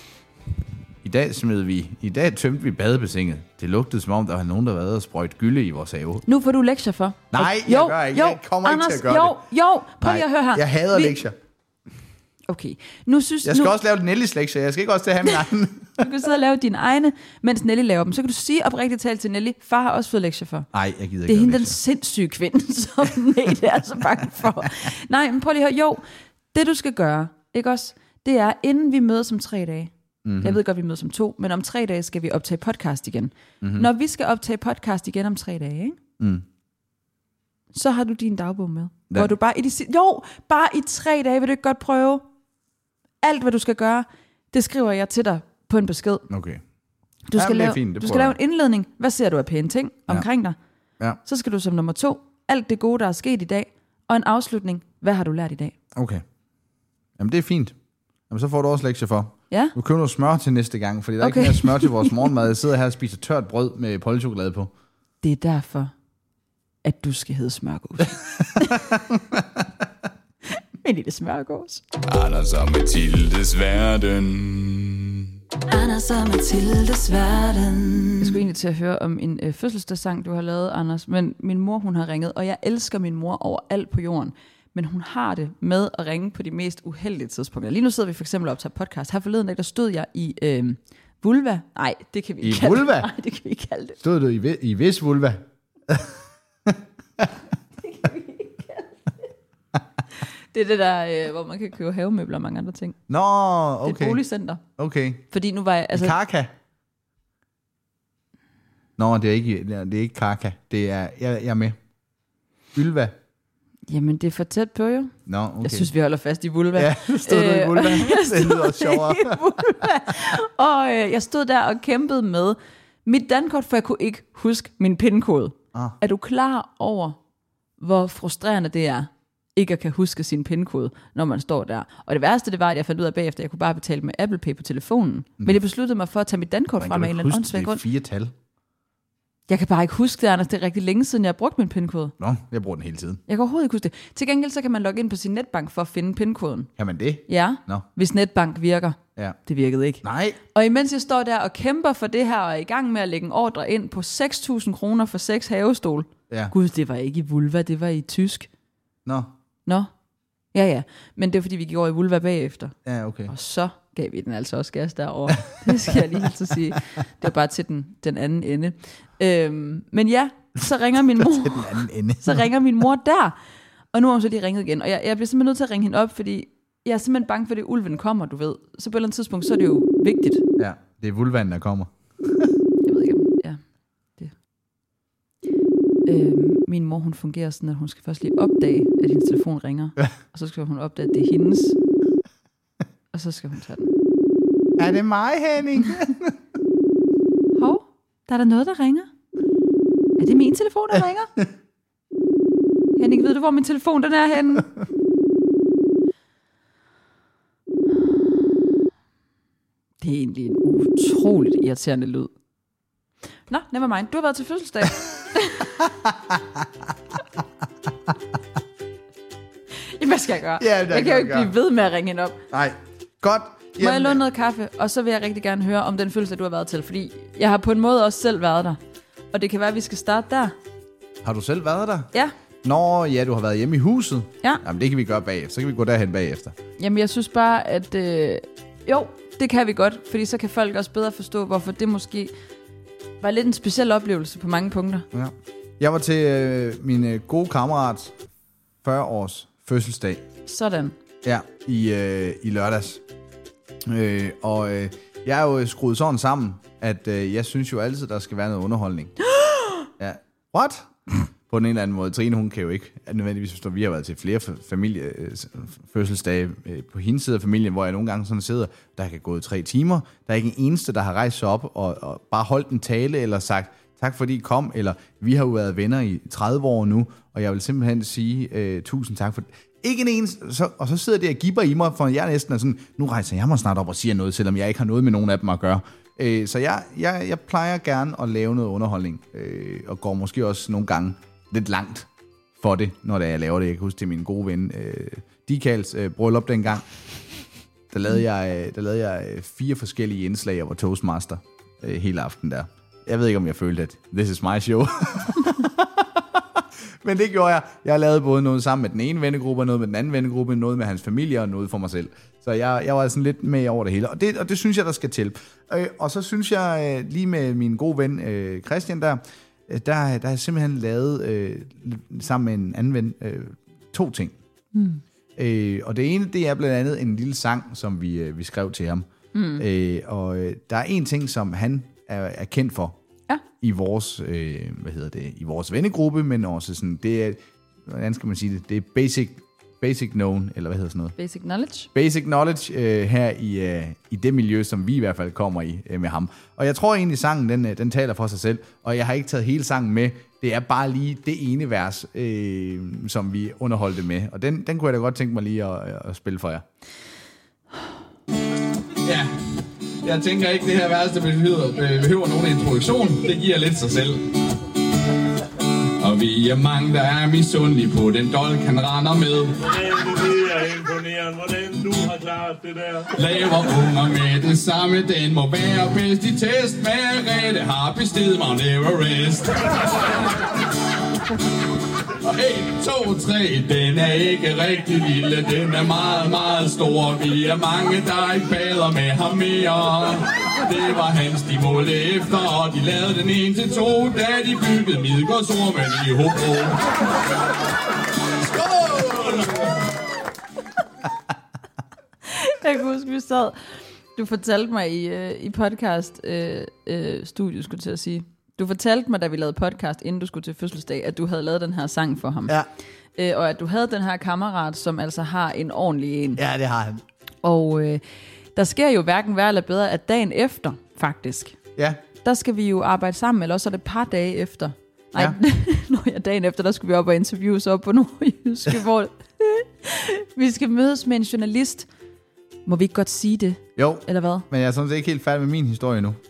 Speaker 5: I dag tømte vi badebassinet. Det lugtede som om, der var nogen, der var ved at sprøjte gylde i vores have.
Speaker 3: Nu får du lektier for.
Speaker 5: Nej, jeg gør ikke. Jeg kommer
Speaker 3: Anders,
Speaker 5: ikke til at gøre det.
Speaker 3: Jo, prøv lige at høre her.
Speaker 5: Jeg hader lektier.
Speaker 3: Okay.
Speaker 5: Jeg skal også lave Nellys lektier. Jeg skal ikke også til at have min egen.
Speaker 3: Du kan sidde og lave dine egne, mens Nelly laver dem. Så kan du sige oprigtigt talt til Nelly, far har også fået lektier for.
Speaker 5: Nej, jeg gider ikke.
Speaker 3: Det er hende den sindssyge kvinde, som Nate er så bange for. Nej, men prøv lige at høre. Jo, det du skal gøre, ikke også? Det er, inden vi mødes om 3 dage. Mm-hmm. Jeg ved godt, vi mødes om 2, men om 3 dage skal vi optage podcast igen. Mm-hmm. Når vi skal optage podcast igen om 3 dage, ikke? Så har du din dagbog med. Ja. Hvor du bare i 3 dage vil du ikke godt prøve. Alt, hvad du skal gøre, det skriver jeg til dig på en besked.
Speaker 5: Okay.
Speaker 3: Du skal lave en indledning. Hvad ser du af pæne ting omkring dig? Ja. Så skal du som nummer 2, alt det gode, der er sket i dag. Og en afslutning. Hvad har du lært i dag?
Speaker 5: Okay. Jamen, det er fint. Jamen, så får du også lektier for.
Speaker 3: Ja.
Speaker 5: Du køber noget smør til næste gang, fordi der ikke er mere smør til vores morgenmad. Jeg sidder her og spiser tørt brød med polchokolade på.
Speaker 3: Det er derfor, at du skal hedde Smørgås. Men lille Smørgås.
Speaker 1: Anders og Mathildes verden.
Speaker 2: Anders og Mathildes verden.
Speaker 3: Jeg skulle egentlig til at høre om en fødselsdagssang, du har lavet, Anders. Men min mor, hun har ringet, og jeg elsker min mor over alt på jorden. Men hun har det med at ringe på de mest uheldige tidspunkter. Lige nu sidder vi for eksempel og optager podcast. Her forleden dag, der stod jeg i vulva. Nej, det kan vi ikke kalde det.
Speaker 5: Vulva?
Speaker 3: Nej, det kan vi ikke kalde det.
Speaker 5: Stod du i vis vulva?
Speaker 3: Det kan vi ikke kalde det. Det er det der, hvor man kan købe havemøbler og mange andre ting.
Speaker 5: Nå, okay.
Speaker 3: Det er et boligcenter.
Speaker 5: Okay.
Speaker 3: Fordi nu var jeg...
Speaker 5: Altså... Karka? Nå, det er ikke Karka. Det er... Jeg er med. Vulva.
Speaker 3: Jamen, det er for tæt på, jo.
Speaker 5: Nå, okay.
Speaker 3: Jeg synes, vi holder fast i vulva.
Speaker 5: Ja, stod du i vulva. Det lyder også sjovere.
Speaker 3: Og jeg stod der og kæmpede med mit dankort, for jeg kunne ikke huske min pindkode. Er du klar over, hvor frustrerende det er, ikke at kan huske sin pindkode, når man står der? Og det værste, det var, at jeg fandt ud af bagefter, at jeg kunne bare betale med Apple Pay på telefonen. Men jeg besluttede mig for at tage mit dankort fra mig en eller anden åndssvag grund.
Speaker 5: Det er 4 tal.
Speaker 3: Jeg kan bare ikke huske det, Anders. Det er rigtig længe siden, jeg har brugt min pindkode.
Speaker 5: Nå, jeg bruger den hele tiden.
Speaker 3: Jeg kan overhovedet ikke huske det. Til gengæld så kan man logge ind på sin netbank for at finde pindkoden.
Speaker 5: Kan man det?
Speaker 3: Ja, hvis netbank virker.
Speaker 5: Ja.
Speaker 3: Det virkede ikke.
Speaker 5: Nej.
Speaker 3: Og imens jeg står der og kæmper for det her, og er i gang med at lægge en ordre ind på 6.000 kroner for 6 havestol.
Speaker 5: Ja.
Speaker 3: Gud, det var ikke i vulva, det var i tysk.
Speaker 5: Nå.
Speaker 3: Ja. Men det er fordi, vi gik over i vulva bagefter.
Speaker 5: Ja, okay.
Speaker 3: Og så gav vi den altså også gas derovre. Det skal jeg lige helt sige. Det var bare til den anden ende. Men ja, så ringer min mor.
Speaker 5: Til den anden ende.
Speaker 3: Så ringer min mor der. Og nu har hun så lige ringet igen. Og jeg bliver simpelthen nødt til at ringe hende op, fordi jeg er simpelthen bange for, at ulven kommer, du ved. Så på et eller andet tidspunkt, så er det jo vigtigt.
Speaker 5: Ja, det er vulvaen, der kommer.
Speaker 3: Jeg ved ikke, ja. Det. Min mor, hun fungerer sådan, at hun skal først lige opdage, at hendes telefon ringer. Og så skal hun opdage, at det er hendes. Og så skal hun tage den.
Speaker 5: Er det mig, Henning?
Speaker 3: Hov, der er der noget, der ringer. Er det min telefon, der ringer? Henning, ved du, hvor min telefon den er henne? Det er egentlig en utroligt irriterende lyd. Nå, nevermind. Du har været til fødselsdag. Jamen, hvad skal jeg gøre?
Speaker 5: Ja,
Speaker 3: jeg kan jo ikke blive ved med at ringe hende op.
Speaker 5: Nej, godt.
Speaker 3: Må jeg låne noget kaffe? Og så vil jeg rigtig gerne høre om den fødselsdag, du har været til. Fordi jeg har på en måde også selv været der. Og det kan være, at vi skal starte der.
Speaker 5: Har du selv været der?
Speaker 3: Ja.
Speaker 5: Nå, ja, du har været hjemme i huset.
Speaker 3: Ja.
Speaker 5: Jamen, det kan vi gøre bagefter. Så kan vi gå derhen bagefter.
Speaker 3: Jamen, jeg synes bare, at... jo, det kan vi godt. Fordi så kan folk også bedre forstå, hvorfor det måske var lidt en speciel oplevelse på mange punkter. Ja.
Speaker 5: Jeg var til min gode kammerats 40-års fødselsdag.
Speaker 3: Sådan.
Speaker 5: Ja, i lørdags. Jeg er jo skruet sådan sammen, at jeg synes jo altid, der skal være noget underholdning. Ja. What? På den ene eller anden måde. Trine, hun kan jo ikke nødvendigvis forstå, vi har været til flere fødselsdage på hendes side af familien, hvor jeg nogle gange sådan sidder, der kan gå 3 timer. Der er ikke en eneste, der har rejst sig op og bare holdt en tale, eller sagt, tak fordi I kom, eller vi har jo været venner i 30 år nu, og jeg vil simpelthen sige tusind tak for det. Ikke en eneste, og så sidder det og gibber i mig, for jeg næsten er sådan, nu rejser jeg mig snart op og siger noget, selvom jeg ikke har noget med nogen af dem at gøre. Så jeg plejer gerne at lave noget underholdning, og går måske også nogle gange lidt langt for det, når jeg laver det. Jeg kan huske til min gode ven, Dikals bryllup dengang, der lavede jeg 4 forskellige indslag, jeg var toastmaster hele aften der. Jeg ved ikke, om jeg følte, at this is my show. Men det gjorde jeg. Jeg lavede både noget sammen med den ene vennegruppe, noget med den anden vennegruppe, noget med hans familie og noget for mig selv. Så jeg var sådan lidt med over det hele. Og det synes jeg, der skal til. Og så synes jeg lige med min gode ven Christian der har jeg simpelthen lavet sammen med en anden ven 2 ting. Og det ene, det er blandt andet en lille sang, som vi skrev til ham. Og der er en ting, som han er kendt for. I vores, i vores vennegruppe, men også sådan, det er, hvordan skal man sige det, det er basic known, eller hvad hedder sådan noget?
Speaker 3: Basic knowledge. Basic
Speaker 5: knowledge her i det miljø, som vi i hvert fald kommer i med ham. Og jeg tror egentlig, sangen, den taler for sig selv, og jeg har ikke taget hele sangen med. Det er bare lige det ene vers, som vi underholdte med. Og den kunne jeg da godt tænke mig lige at spille for jer. Ja. Jeg tænker ikke, det her værste behøver nogen introduktion. Det giver lidt sig selv. Og vi er mange, der er misundelige på den dolk, han render med.
Speaker 7: Det er imponerende, hvordan du har klaret det der.
Speaker 1: Laver unger med den samme, den må være bedst i test. Merete har bestiget Mount Everest. Og 1, 2, 3, den er ikke rigtig lille, den er meget, meget stor. Vi er mange, der ikke bader med ham mere. Det var hans, de målte efter, og de lavede den 1 til 2, da de byggede Midgårdsormen i Hobro. Skål!
Speaker 3: Jeg kan huske, vi sad. Du fortalte mig i podcast studiet, skulle jeg til at sige. Du fortalte mig, da vi lavede podcast, inden du skulle til fødselsdag, at du havde lavet den her sang for ham. Ja. Og at du havde den her kammerat, som altså har en ordentlig en.
Speaker 5: Ja, det har han.
Speaker 3: Og der sker jo hverken værre eller bedre, at dagen efter, faktisk, der skal vi jo arbejde sammen, eller også er det et par dage efter. Nej, dagen efter, der skulle vi op og interviews op på Nordjyske, hvor vi skal mødes med en journalist. Må vi ikke godt sige det?
Speaker 5: Jo,
Speaker 3: eller hvad?
Speaker 5: Men jeg er sådan set ikke helt færdig med min historie nu.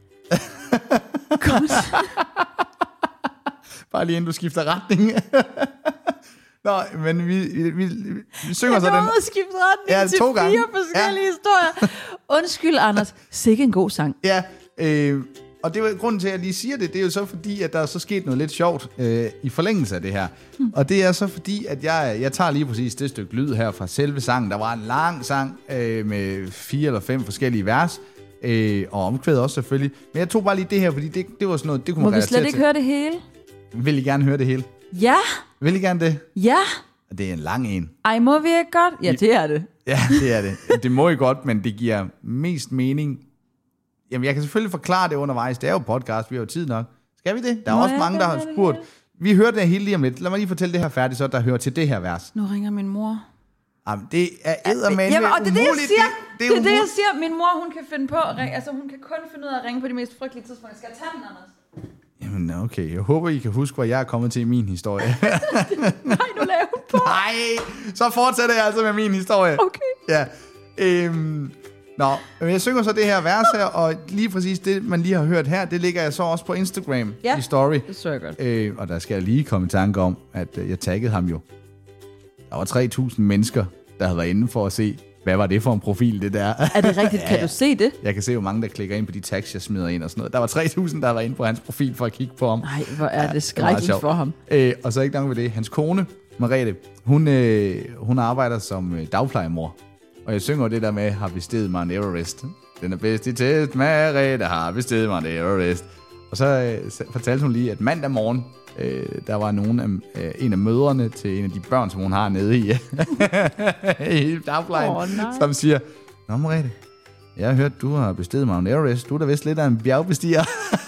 Speaker 5: Bare lige inden du skifter retning. Nå, men vi synger så den. Jeg
Speaker 3: nåede at skifte retning til
Speaker 5: 2 gange.
Speaker 3: 4 forskellige historier. Undskyld, Anders. Sikke en god sang.
Speaker 5: Ja, og det var grunden til, at jeg lige siger det. Det er jo så fordi, at der er så sket noget lidt sjovt i forlængelse af det her. Og det er så fordi, at jeg tager lige præcis det stykke lyd her fra selve sangen. Der var en lang sang med 4 eller 5 forskellige vers. Og omkvædet også selvfølgelig. Men jeg tog bare lige det her, fordi det var sådan noget, det kunne man relatere til.
Speaker 3: Må vi slet ikke høre det hele?
Speaker 5: Vil I gerne høre det hele?
Speaker 3: Ja.
Speaker 5: Vil I gerne det?
Speaker 3: Ja.
Speaker 5: Det er en lang en.
Speaker 3: Ej, må vi ikke godt? Ja, det er det.
Speaker 5: Ja, det er det. Det må I godt, men det giver mest mening. Jamen, jeg kan selvfølgelig forklare det undervejs. Det er jo podcast, vi har jo tid nok. Skal vi det? Der er også mange, der har spurgt. Vi hører det hele lige om lidt. Lad mig lige fortælle det her færdigt, så der hører til det her vers.
Speaker 3: Nu ringer min mor.
Speaker 5: Jamen, det er eddermame
Speaker 3: Jamen, og det er det, jeg
Speaker 5: umuligt.
Speaker 3: siger. Det er det,
Speaker 5: umuligt.
Speaker 3: jeg siger. Min mor, hun kan finde på at ringe. Altså, hun kan kun finde ud af at ringe på de mest frygtelige tidspunkter. Skal jeg tage den, Anders?
Speaker 5: Jamen, okay. Jeg håber, I kan huske, hvor jeg er kommet til i min historie.
Speaker 3: Nej, nu laver hun på.
Speaker 5: Nej, så fortsætter jeg altså med min historie.
Speaker 3: Okay.
Speaker 5: Ja. Nå, jeg synger så det her vers her, og lige præcis det, man lige har hørt her, det ligger jeg så også på Instagram i story.
Speaker 3: Det så jeg godt.
Speaker 5: Og der skal jeg lige komme i tanke om, at jeg taggede ham jo. Der var 3.000 mennesker, der havde været inde for at se, hvad var det for en profil, det der.
Speaker 3: Er det rigtigt? Kan du se det?
Speaker 5: Jeg kan se, hvor mange, der klikker ind på de tags, jeg smider ind og sådan noget. Der var 3.000, der havde været inde på hans profil for at kigge på ham.
Speaker 3: Nej, hvor er det skrækkeligt for ham.
Speaker 5: Og så ikke nok med det. Hans kone, Merete, hun arbejder som dagplejemor. Og jeg synger det der med, har bestedet mig en Everest. Den er bedst i test, Merete har bestedet mig en Everest. Og så fortalte hun lige, at mandag morgen, der var en af mødrene til en af de børn, som hun har nede i dagplejen, som siger, nå Merete, jeg har hørt, du har bestedet mig en Everest. Du er da vist lidt af en bjergbestiger.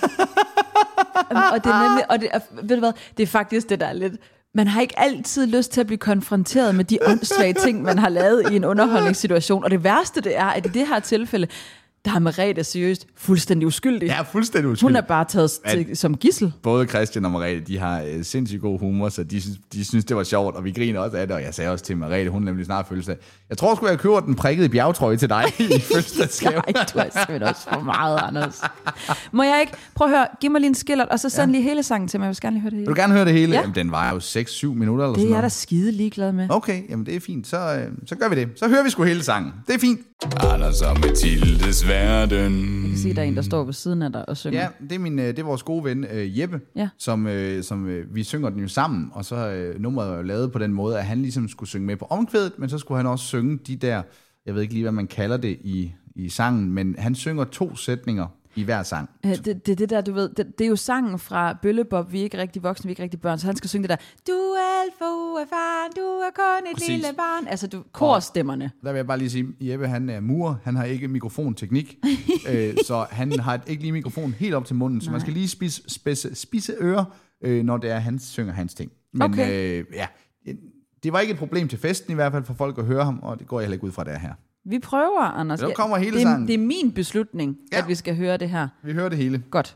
Speaker 3: Og det er nemlig, og det er, ved du hvad, det er faktisk det, der er lidt... Man har ikke altid lyst til at blive konfronteret med de åndssvage ting, man har lavet i en underholdningssituation. Og det værste, det er, at i det her tilfælde, der er Merete seriøst fuldstændig uskyldig.
Speaker 5: Ja, fuldstændig uskyldig.
Speaker 3: Hun er bare taget som gidsel.
Speaker 5: Både Christian og Merete, de har sindssygt god humor, så de synes, det var sjovt, og vi griner også af det. Og jeg sagde også til Merete, hun nemlig snart fødselsdag. Jeg tror sgu, jeg køber den prikkede bjergtrøje til dig i fødselsdagsgave.
Speaker 3: Nej, du er simpelthen også for meget, Anders. Må jeg ikke? Prøv at høre, giv mig lige en skillert, og så send lige hele sangen til mig. Jeg vil gerne lige høre det hele.
Speaker 5: Vil du gerne høre det hele?
Speaker 3: Ja.
Speaker 5: Jamen, den var jo 6-7 minutter eller sådan noget.
Speaker 3: Det er jeg da skide ligeglad med.
Speaker 5: Okay, jamen det er fint. Så gør vi det. Så hører vi sgu hele sangen. Det er fint. Anders og Mathildes verden.
Speaker 3: Jeg kan sige, der er en, der står ved siden af dig og synger.
Speaker 5: Ja, det er vores gode ven Jeppe,
Speaker 3: ja.
Speaker 5: som vi synger den jo sammen, og så nummeret er jo lavet på den måde, at han ligesom skulle synge med på omkvædet, men så skulle han også synge de der, jeg ved ikke lige, hvad man kalder det i sangen, men han synger 2 sætninger i hver sang.
Speaker 3: Det der, du ved, det er jo sangen fra Bøllebob, vi er ikke rigtig voksne, vi er ikke rigtig børn, så han skal synge det der, du er alt for uerfaren, du er kun et
Speaker 5: Præcis.
Speaker 3: lille barn. Altså korstemmerne.
Speaker 5: Der vil jeg bare lige sige, Jeppe han er murer, han har ikke mikrofonteknik, så han har ikke lige mikrofon helt op til munden, så man skal lige spidse ører, når det er, han synger hans ting. Men
Speaker 3: okay.
Speaker 5: Det var ikke et problem til festen i hvert fald for folk at høre ham, og det går jeg heller ikke ud fra, det her.
Speaker 3: Vi prøver, Anders.
Speaker 5: Der kommer hele sangen.
Speaker 3: Det er min beslutning, at vi skal høre det her.
Speaker 5: Vi hører det hele.
Speaker 3: Godt.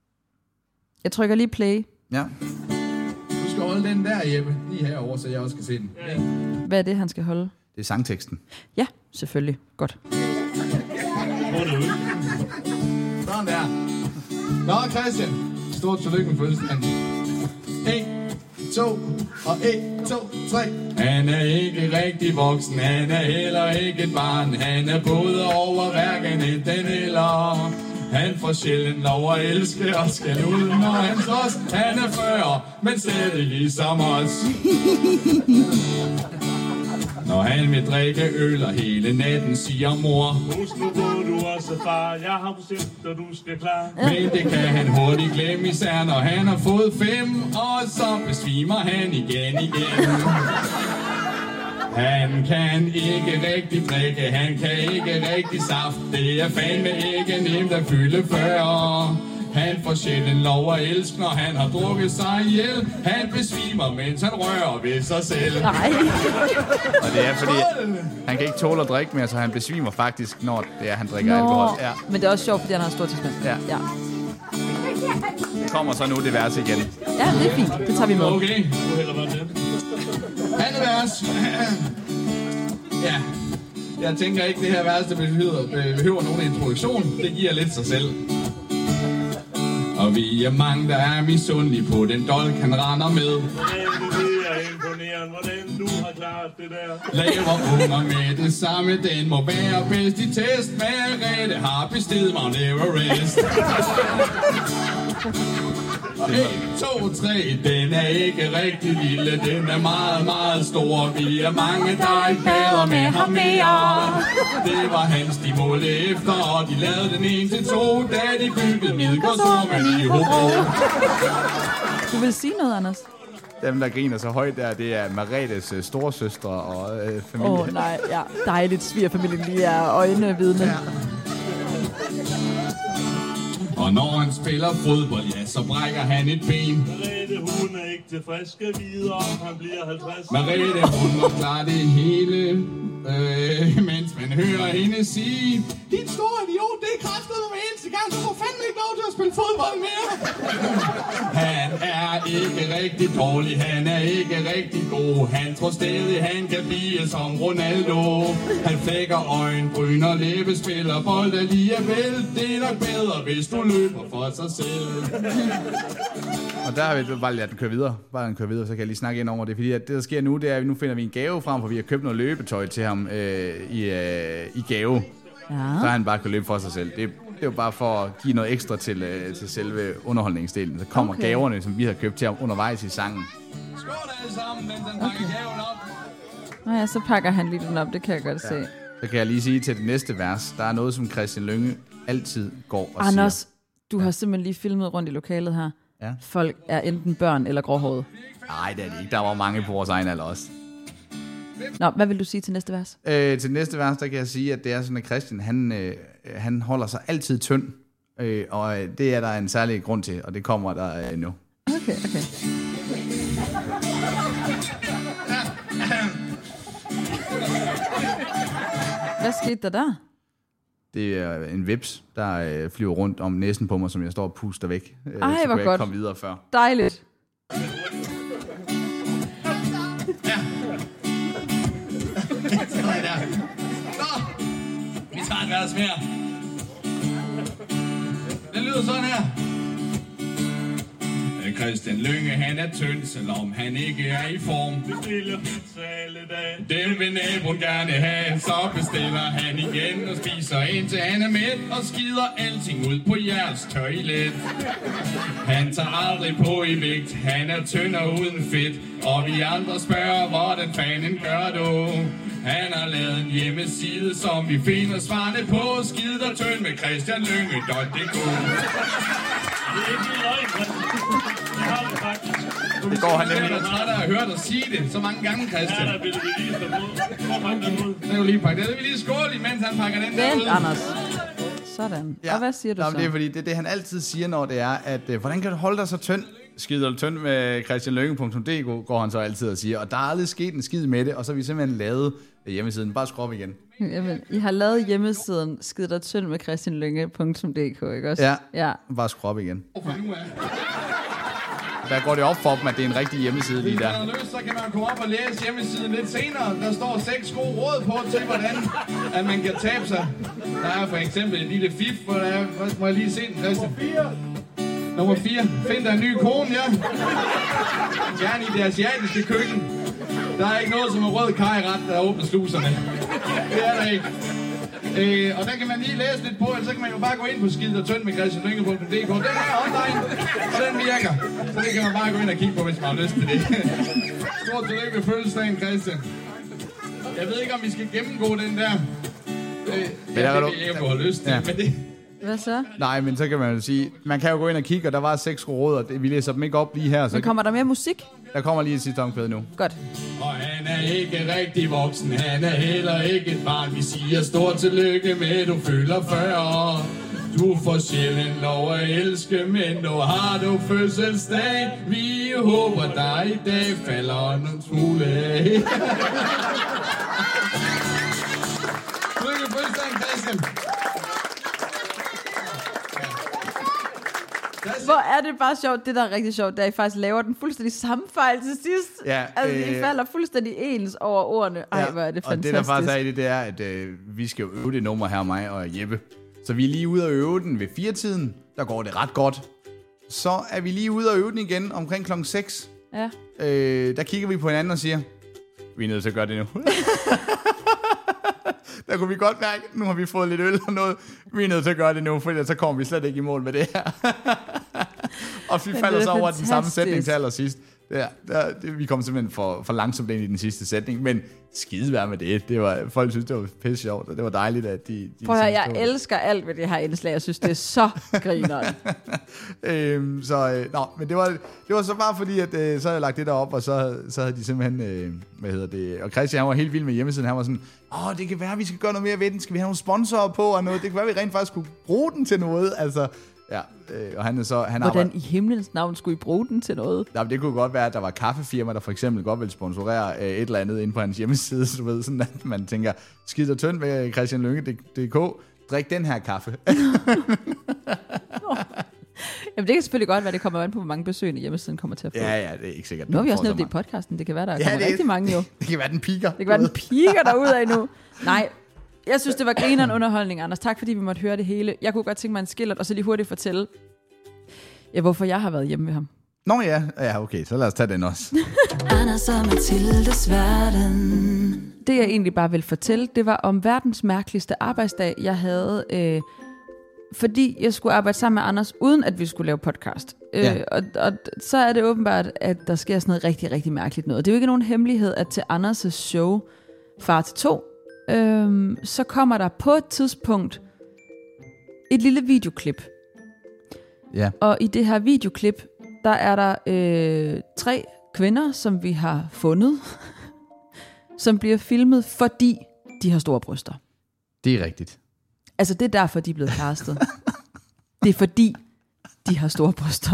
Speaker 3: Jeg trykker lige play.
Speaker 5: Ja.
Speaker 1: Du skal holde den der, Jeppe, lige herovre, så jeg også kan se den. Ja.
Speaker 3: Hvad er det, han skal holde?
Speaker 5: Det er sangteksten.
Speaker 3: Ja, selvfølgelig. Godt.
Speaker 1: Sådan der. Nå, Christian. Stort tillykke med fødselsdagen. 1, 2, og 1, 2, 3. Han er ikke rigtig voksen, han er heller ikke et barn. Han er både over hverken enten eller. Han får sjældent lov at elske og skal ud, når han slås. Han er 40, men stadig ligesom os. Når han vil drikke øl og hele natten siger mor,
Speaker 7: husk nu på, du også far. Jeg har bestemt, at du skal klare.
Speaker 1: men det kan han hurtigt glemme, især når han har fået 5, og så besvimer han igen. Han kan ikke rigtig drikke, han kan ikke rigtig saft. Det er fandme ikke nemt at fylde 40. Han får sjældent lov at elske, når han har drukket sig ihjel. Han besvimer, mens han rører ved sig selv.
Speaker 3: Nej.
Speaker 5: Og det er fordi, han kan ikke tåle at drikke mere, så han besvimer faktisk, når det er, han drikker alkohol. Ja.
Speaker 3: Men det er også sjovt, fordi han har stor tidsmand.
Speaker 5: Ja. Det kommer så nu det vers igen.
Speaker 3: Ja, det er fint. Det tager vi med.
Speaker 1: Okay. Andet vers. Ja. Jeg tænker ikke, det her vers, det behøver nogen introduktion. Det giver lidt sig selv. Og vi er mange, der er misundelige på den dolk, han render med.
Speaker 7: Det er imponerende, hvordan du har klaret det der.
Speaker 1: Laver unger med det samme, den må være bedst i test. Merete har bestiget Mount Everest. 1, 2, 3, den er ikke rigtig lille, den er meget, meget stor. Vi er mange, der ikke bader med ham mere. Det var hans, de målte efter, og de lavede den 1 til 2, da de byggede Midgårdsormen i Hobro.
Speaker 3: Du vil sige noget, Anders?
Speaker 5: Dem, der griner så højt der, det er Meretes storesøstre og familie.
Speaker 3: Nej, ja. Dejligt, svigerfamilien lige er øjnevidne. Ja.
Speaker 1: Og Og når han spiller fodbold, ja, så brækker han et ben.
Speaker 7: Merete, hun er ikke tilfreds, skal vide, om han bliver 50.
Speaker 1: Merete, hun må klare det hele, mens man hører hende sige: din store idiot, det er kraftedeme med eneste gang, du får fandme ikke lov til at spille fodbold mere. Han er ikke rigtig dårlig, han er ikke rigtig god. Han tror stadig, han kan blive som Ronaldo. Han flækker øjenbryn og læbespiller bold alligevel. Det er nok bedre, hvis du løber for sig selv.
Speaker 5: Og der har vi bare ladet den køre videre. Bare den køre videre, så kan jeg lige snakke ind over det. Fordi at det, der sker nu, det er, at nu finder vi en gave frem, for vi har købt noget løbetøj til ham i gave. Ja. Så han bare kan løbe for sig selv. Det er jo bare for at give noget ekstra til selve underholdningsdelen. Så kommer gaverne, som vi har købt til ham undervejs i sangen.
Speaker 1: Skål alle sammen, mens han pakker gaven op.
Speaker 3: Nå ja, så pakker han lige den op, det kan jeg godt se.
Speaker 5: Så kan jeg lige sige til det næste vers, der er noget, som Christian Lynge altid går og
Speaker 3: Anders,
Speaker 5: siger.
Speaker 3: du har simpelthen lige filmet rundt i lokalet her.
Speaker 5: Ja.
Speaker 3: Folk er enten børn eller gråhåret.
Speaker 5: Nej, det er det ikke. Der var mange på vores egen alder også.
Speaker 3: Nå, hvad vil du sige til næste vers?
Speaker 5: Til næste vers, der kan jeg sige, at det er sådan, at Christian, han holder sig altid tynd. Og det er der en særlig grund til, og det kommer der nu.
Speaker 3: Okay. Hvad skete der?
Speaker 5: Det er en vips, der flyver rundt om næsen på mig, som jeg står og puster væk.
Speaker 3: Ej,
Speaker 5: så
Speaker 3: hvor
Speaker 5: kunne jeg
Speaker 3: godt.
Speaker 5: ikke komme videre før.
Speaker 3: Dejligt.
Speaker 1: Sådan der. Nå, vi tager et vers mere. Det lyder sådan her. Christian Lynge, han er tynd, selvom han ikke er i form.
Speaker 7: Bestiller pizza alle dage.
Speaker 1: Den vil naboen gerne have, så bestiller han igen og spiser indtil han er mæt og skider alting ud på jeres toilet. Han tager aldrig på i vægt, han er tynd og uden fedt, og vi andre spørger, hvordan fanden gør du? Han har lavet en hjemmeside, som vi finder svarene på, skid og tynd med christianlynge.dk.
Speaker 7: Det er ikke løgn, det har vi faktisk.
Speaker 5: Det går han nemlig.
Speaker 1: Jeg er træt af at høre dig sige det så mange gange, Christian.
Speaker 7: Ja, der vil vi lige stå på. Hvor mange der ud?
Speaker 1: Det er jo lige pakket. Det vil vi lige skåle, imens han pakker den der ud.
Speaker 3: Vent, Anders. Sådan. Ja. Og hvad siger du så?
Speaker 5: Det er fordi, det er det, han altid siger, når det er, at hvordan kan du holde dig så tynd? Skider du tynd med christianlynge.dk, går han så altid og siger. Og der er aldrig sket en skid med det, og så har vi simpelthen lavet hjemmesiden. Bare skru op igen.
Speaker 3: Jamen, I har lavet hjemmesiden skiddertynd med christianlynge.dk, ikke også?
Speaker 5: Ja. Bare skru op igen.
Speaker 1: For nu er.
Speaker 5: Der går det op for dem, at det er en rigtig hjemmeside lige
Speaker 1: Hvis
Speaker 5: der.
Speaker 1: man har lyst, så kan man komme op og læse hjemmesiden lidt senere. Der står 6 gode råd på til, hvordan at man kan tabe sig. Der er for eksempel en lille fif, hvor der er, må jeg lige se den, Christian? Nummer 4. Find dig en ny kone, ja. Gerne i det asiatiske køkken. Der er ikke noget som en rød kajret, der åbner sluserne. Det er der ikke. Og der kan man lige læse lidt på, eller så kan man jo bare gå ind på skidertynd med christianlynge.dk. Den er online, og den virker. Så det kan man bare gå ind og kigge på, hvis man har lyst til det. Stort tillykke med fødselsdagen, Christian. Jeg ved ikke, om vi skal gennemgå den der. Det er det, jeg har lyst til, men det...
Speaker 3: Hvad så?
Speaker 5: Nej, men så kan man jo sige, man kan jo gå ind og kigge, og der var 6 gode råd, og vi læser dem ikke op lige her. Så
Speaker 3: Men kommer der mere musik?
Speaker 5: der kommer lige et sidste omkvæd nu.
Speaker 3: Godt.
Speaker 1: Og han er ikke rigtig voksen, han er heller ikke et barn. Vi siger stort tillykke med, du fylder 40. Du får sjældent lov at elske, men nu har du fødselsdag. Vi håber, der i dag falder nogle smule af. Tillykke med fødselsdagen, Christian.
Speaker 3: Hvor er det bare sjovt, det der er rigtig sjovt, det er, I faktisk laver den fuldstændig samme fejl til sidst.
Speaker 5: Ja,
Speaker 3: Altså, I falder fuldstændig ens over ordene. Ej, hvor er det fantastisk.
Speaker 5: Og det der faktisk er i det er, at vi skal jo øve det nummer her, mig og Jeppe. Så vi er lige ude og øve den ved 4-tiden. Der går det ret godt. Så er vi lige ude og øve den igen omkring klokken 6.
Speaker 3: Ja.
Speaker 5: Der kigger vi på hinanden og siger, vi er nødt til at gøre det nu. Der kunne vi godt mærke, nu har vi fået lidt øl og noget. Vi er nødt til at gøre det nu, for så kommer vi slet ikke i mål med det her. Og vi falder så over den samme sætning til allersidst. Vi kom simpelthen for langsomt ind i den sidste sætning, men skidevær med det. Folk synes, det var pisse sjovt, og det var dejligt, at de
Speaker 3: Prøv at høre, jeg elsker alt ved det her indslag. Jeg synes, det er så grineren.
Speaker 5: Men det var så bare fordi, at så havde jeg lagt det der op, og så havde de simpelthen, og Christian, han var helt vild med hjemmesiden. Han var sådan, det kan være, vi skal gøre noget mere ved den. Skal vi have nogle sponsorer på og noget? Det kan være, vi rent faktisk kunne bruge den til noget. Altså, Ja, og han er så...
Speaker 3: Hvordan i himlens navn skulle I bruge den til noget?
Speaker 5: Jamen, det kunne godt være, at der var kaffefirma, der for eksempel godt vil sponsorere et eller andet inde på hans hjemmeside, så du ved, sådan at man tænker, skid og tynd med christianlynge.dk, drik den her kaffe.
Speaker 3: Jamen, det kan selvfølgelig godt være, det kommer an på, hvor mange besøgende hjemmesiden kommer til at få.
Speaker 5: Ja, det er ikke sikkert.
Speaker 3: Nu har vi også nævnt det i podcasten. Det kan være, der kommer rigtig mange jo.
Speaker 5: Det kan være, den piker.
Speaker 3: Det kan være, den piker derudad nu. Nej, jeg synes, det var grineren underholdning, Anders. Tak, fordi vi måtte høre det hele. Jeg kunne godt tænke mig en skillert, og så lige hurtigt fortælle, hvorfor jeg har været hjemme ved ham.
Speaker 5: Nå ja, okay, så lad os tage den også.
Speaker 2: Anders og Mathildes verden.
Speaker 3: Det, jeg egentlig bare vil fortælle, det var om verdens mærkeligste arbejdsdag, jeg havde... fordi jeg skulle arbejde sammen med Anders, uden at vi skulle lave podcast. Og så er det åbenbart, at der sker sådan noget rigtig, rigtig mærkeligt noget. Det er jo ikke nogen hemmelighed, at til Anders' show, Far til 2, så kommer der på et tidspunkt et lille videoklip.
Speaker 5: Ja.
Speaker 3: Og i det her videoklip, der er der 3 kvinder, som vi har fundet, som bliver filmet, fordi de har store bryster.
Speaker 5: Det er rigtigt.
Speaker 3: Altså, det er derfor, de er blevet castet. Det er fordi, de har store bryster.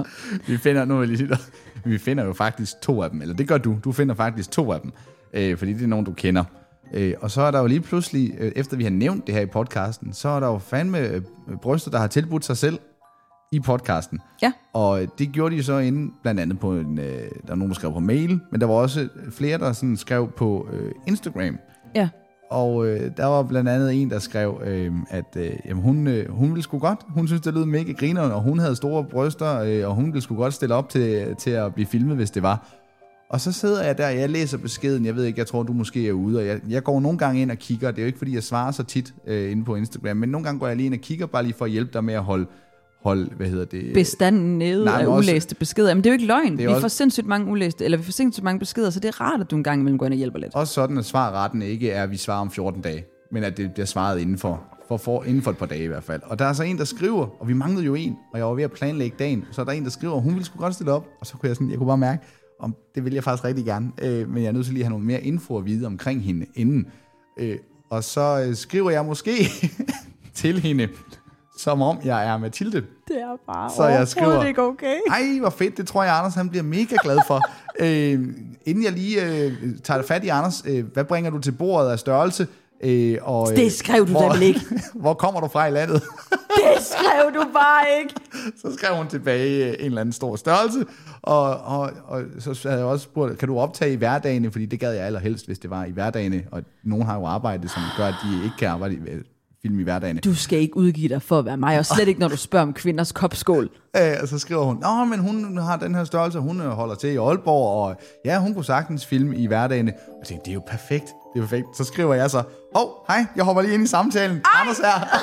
Speaker 5: Vi finder jo faktisk 2 af dem, eller det gør du. Du finder faktisk 2 af dem, fordi det er nogen, du kender. Og så er der jo lige pludselig, efter vi har nævnt det her i podcasten, så er der jo fandme bryster, der har tilbudt sig selv i podcasten.
Speaker 3: Ja.
Speaker 5: Og det gjorde de så inde, blandt andet på der var nogen, der skrev på mail, men der var også flere, der sådan skrev på Instagram.
Speaker 3: Ja.
Speaker 5: Og der var blandt andet en, der skrev, at hun ville sgu godt. Hun synes, det lød mega grineren, og hun havde store bryster, og hun ville sgu godt stille op til at blive filmet, hvis det var. Og så sidder jeg der, jeg læser beskeden, jeg ved ikke, jeg tror, du måske er ude, og jeg går nogle gange ind og kigger. Det er jo ikke, fordi jeg svarer så tit inde på Instagram, men nogle gange går jeg lige ind og kigger, bare lige for at hjælpe dig med at holde
Speaker 3: bestanden nede af ulæste beskeder. Men det er jo ikke løgn. Vi får sindssygt mange beskeder, så det er rart, at du en gang imellem går ind og hjælper lidt.
Speaker 5: Også sådan, at svarretten ikke er, at vi svarer om 14 dage, men at det bliver svaret inden for et par dage i hvert fald. Og der er så en, der skriver, og vi manglede jo en, og jeg var ved at planlægge dagen, så er der en, der skriver, hun ville sgu godt stille op, og så kunne jeg kunne bare mærke, om det vil jeg faktisk rigtig gerne, men jeg er nødt til lige at have noget mere info at vide omkring hende inden. Og så skriver jeg måske til hende, som om jeg er Mathilde.
Speaker 3: Det er bare
Speaker 5: så jeg skriver,
Speaker 3: det ikke okay.
Speaker 5: Ej, hvor fedt, det tror jeg, Anders han bliver mega glad for. Inden jeg lige tager fat i Anders, hvad bringer du til bordet af størrelse? Og,
Speaker 3: det skrev du da vel ikke.
Speaker 5: Hvor kommer du fra i landet?
Speaker 3: Det skrev du bare ikke.
Speaker 5: Så skrev hun tilbage en eller anden stor størrelse, og så havde jeg også spurgt, kan du optage i hverdagene? Fordi det gad jeg allerhelst, hvis det var i hverdagene, og nogen har jo arbejdet, som gør, at de ikke kan arbejde film i hverdagene.
Speaker 3: Du skal ikke udgive dig for at være mig, og slet ikke, når du spørger om kvinders kopskål.
Speaker 5: Og så skriver hun, men hun har den her størrelse, hun holder til i Aalborg, og ja, hun kunne sagtens filme i hverdagene. Og jeg tænkte, det er jo perfekt. Så skriver jeg så, hej, jeg hopper lige ind i samtalen. Anders her.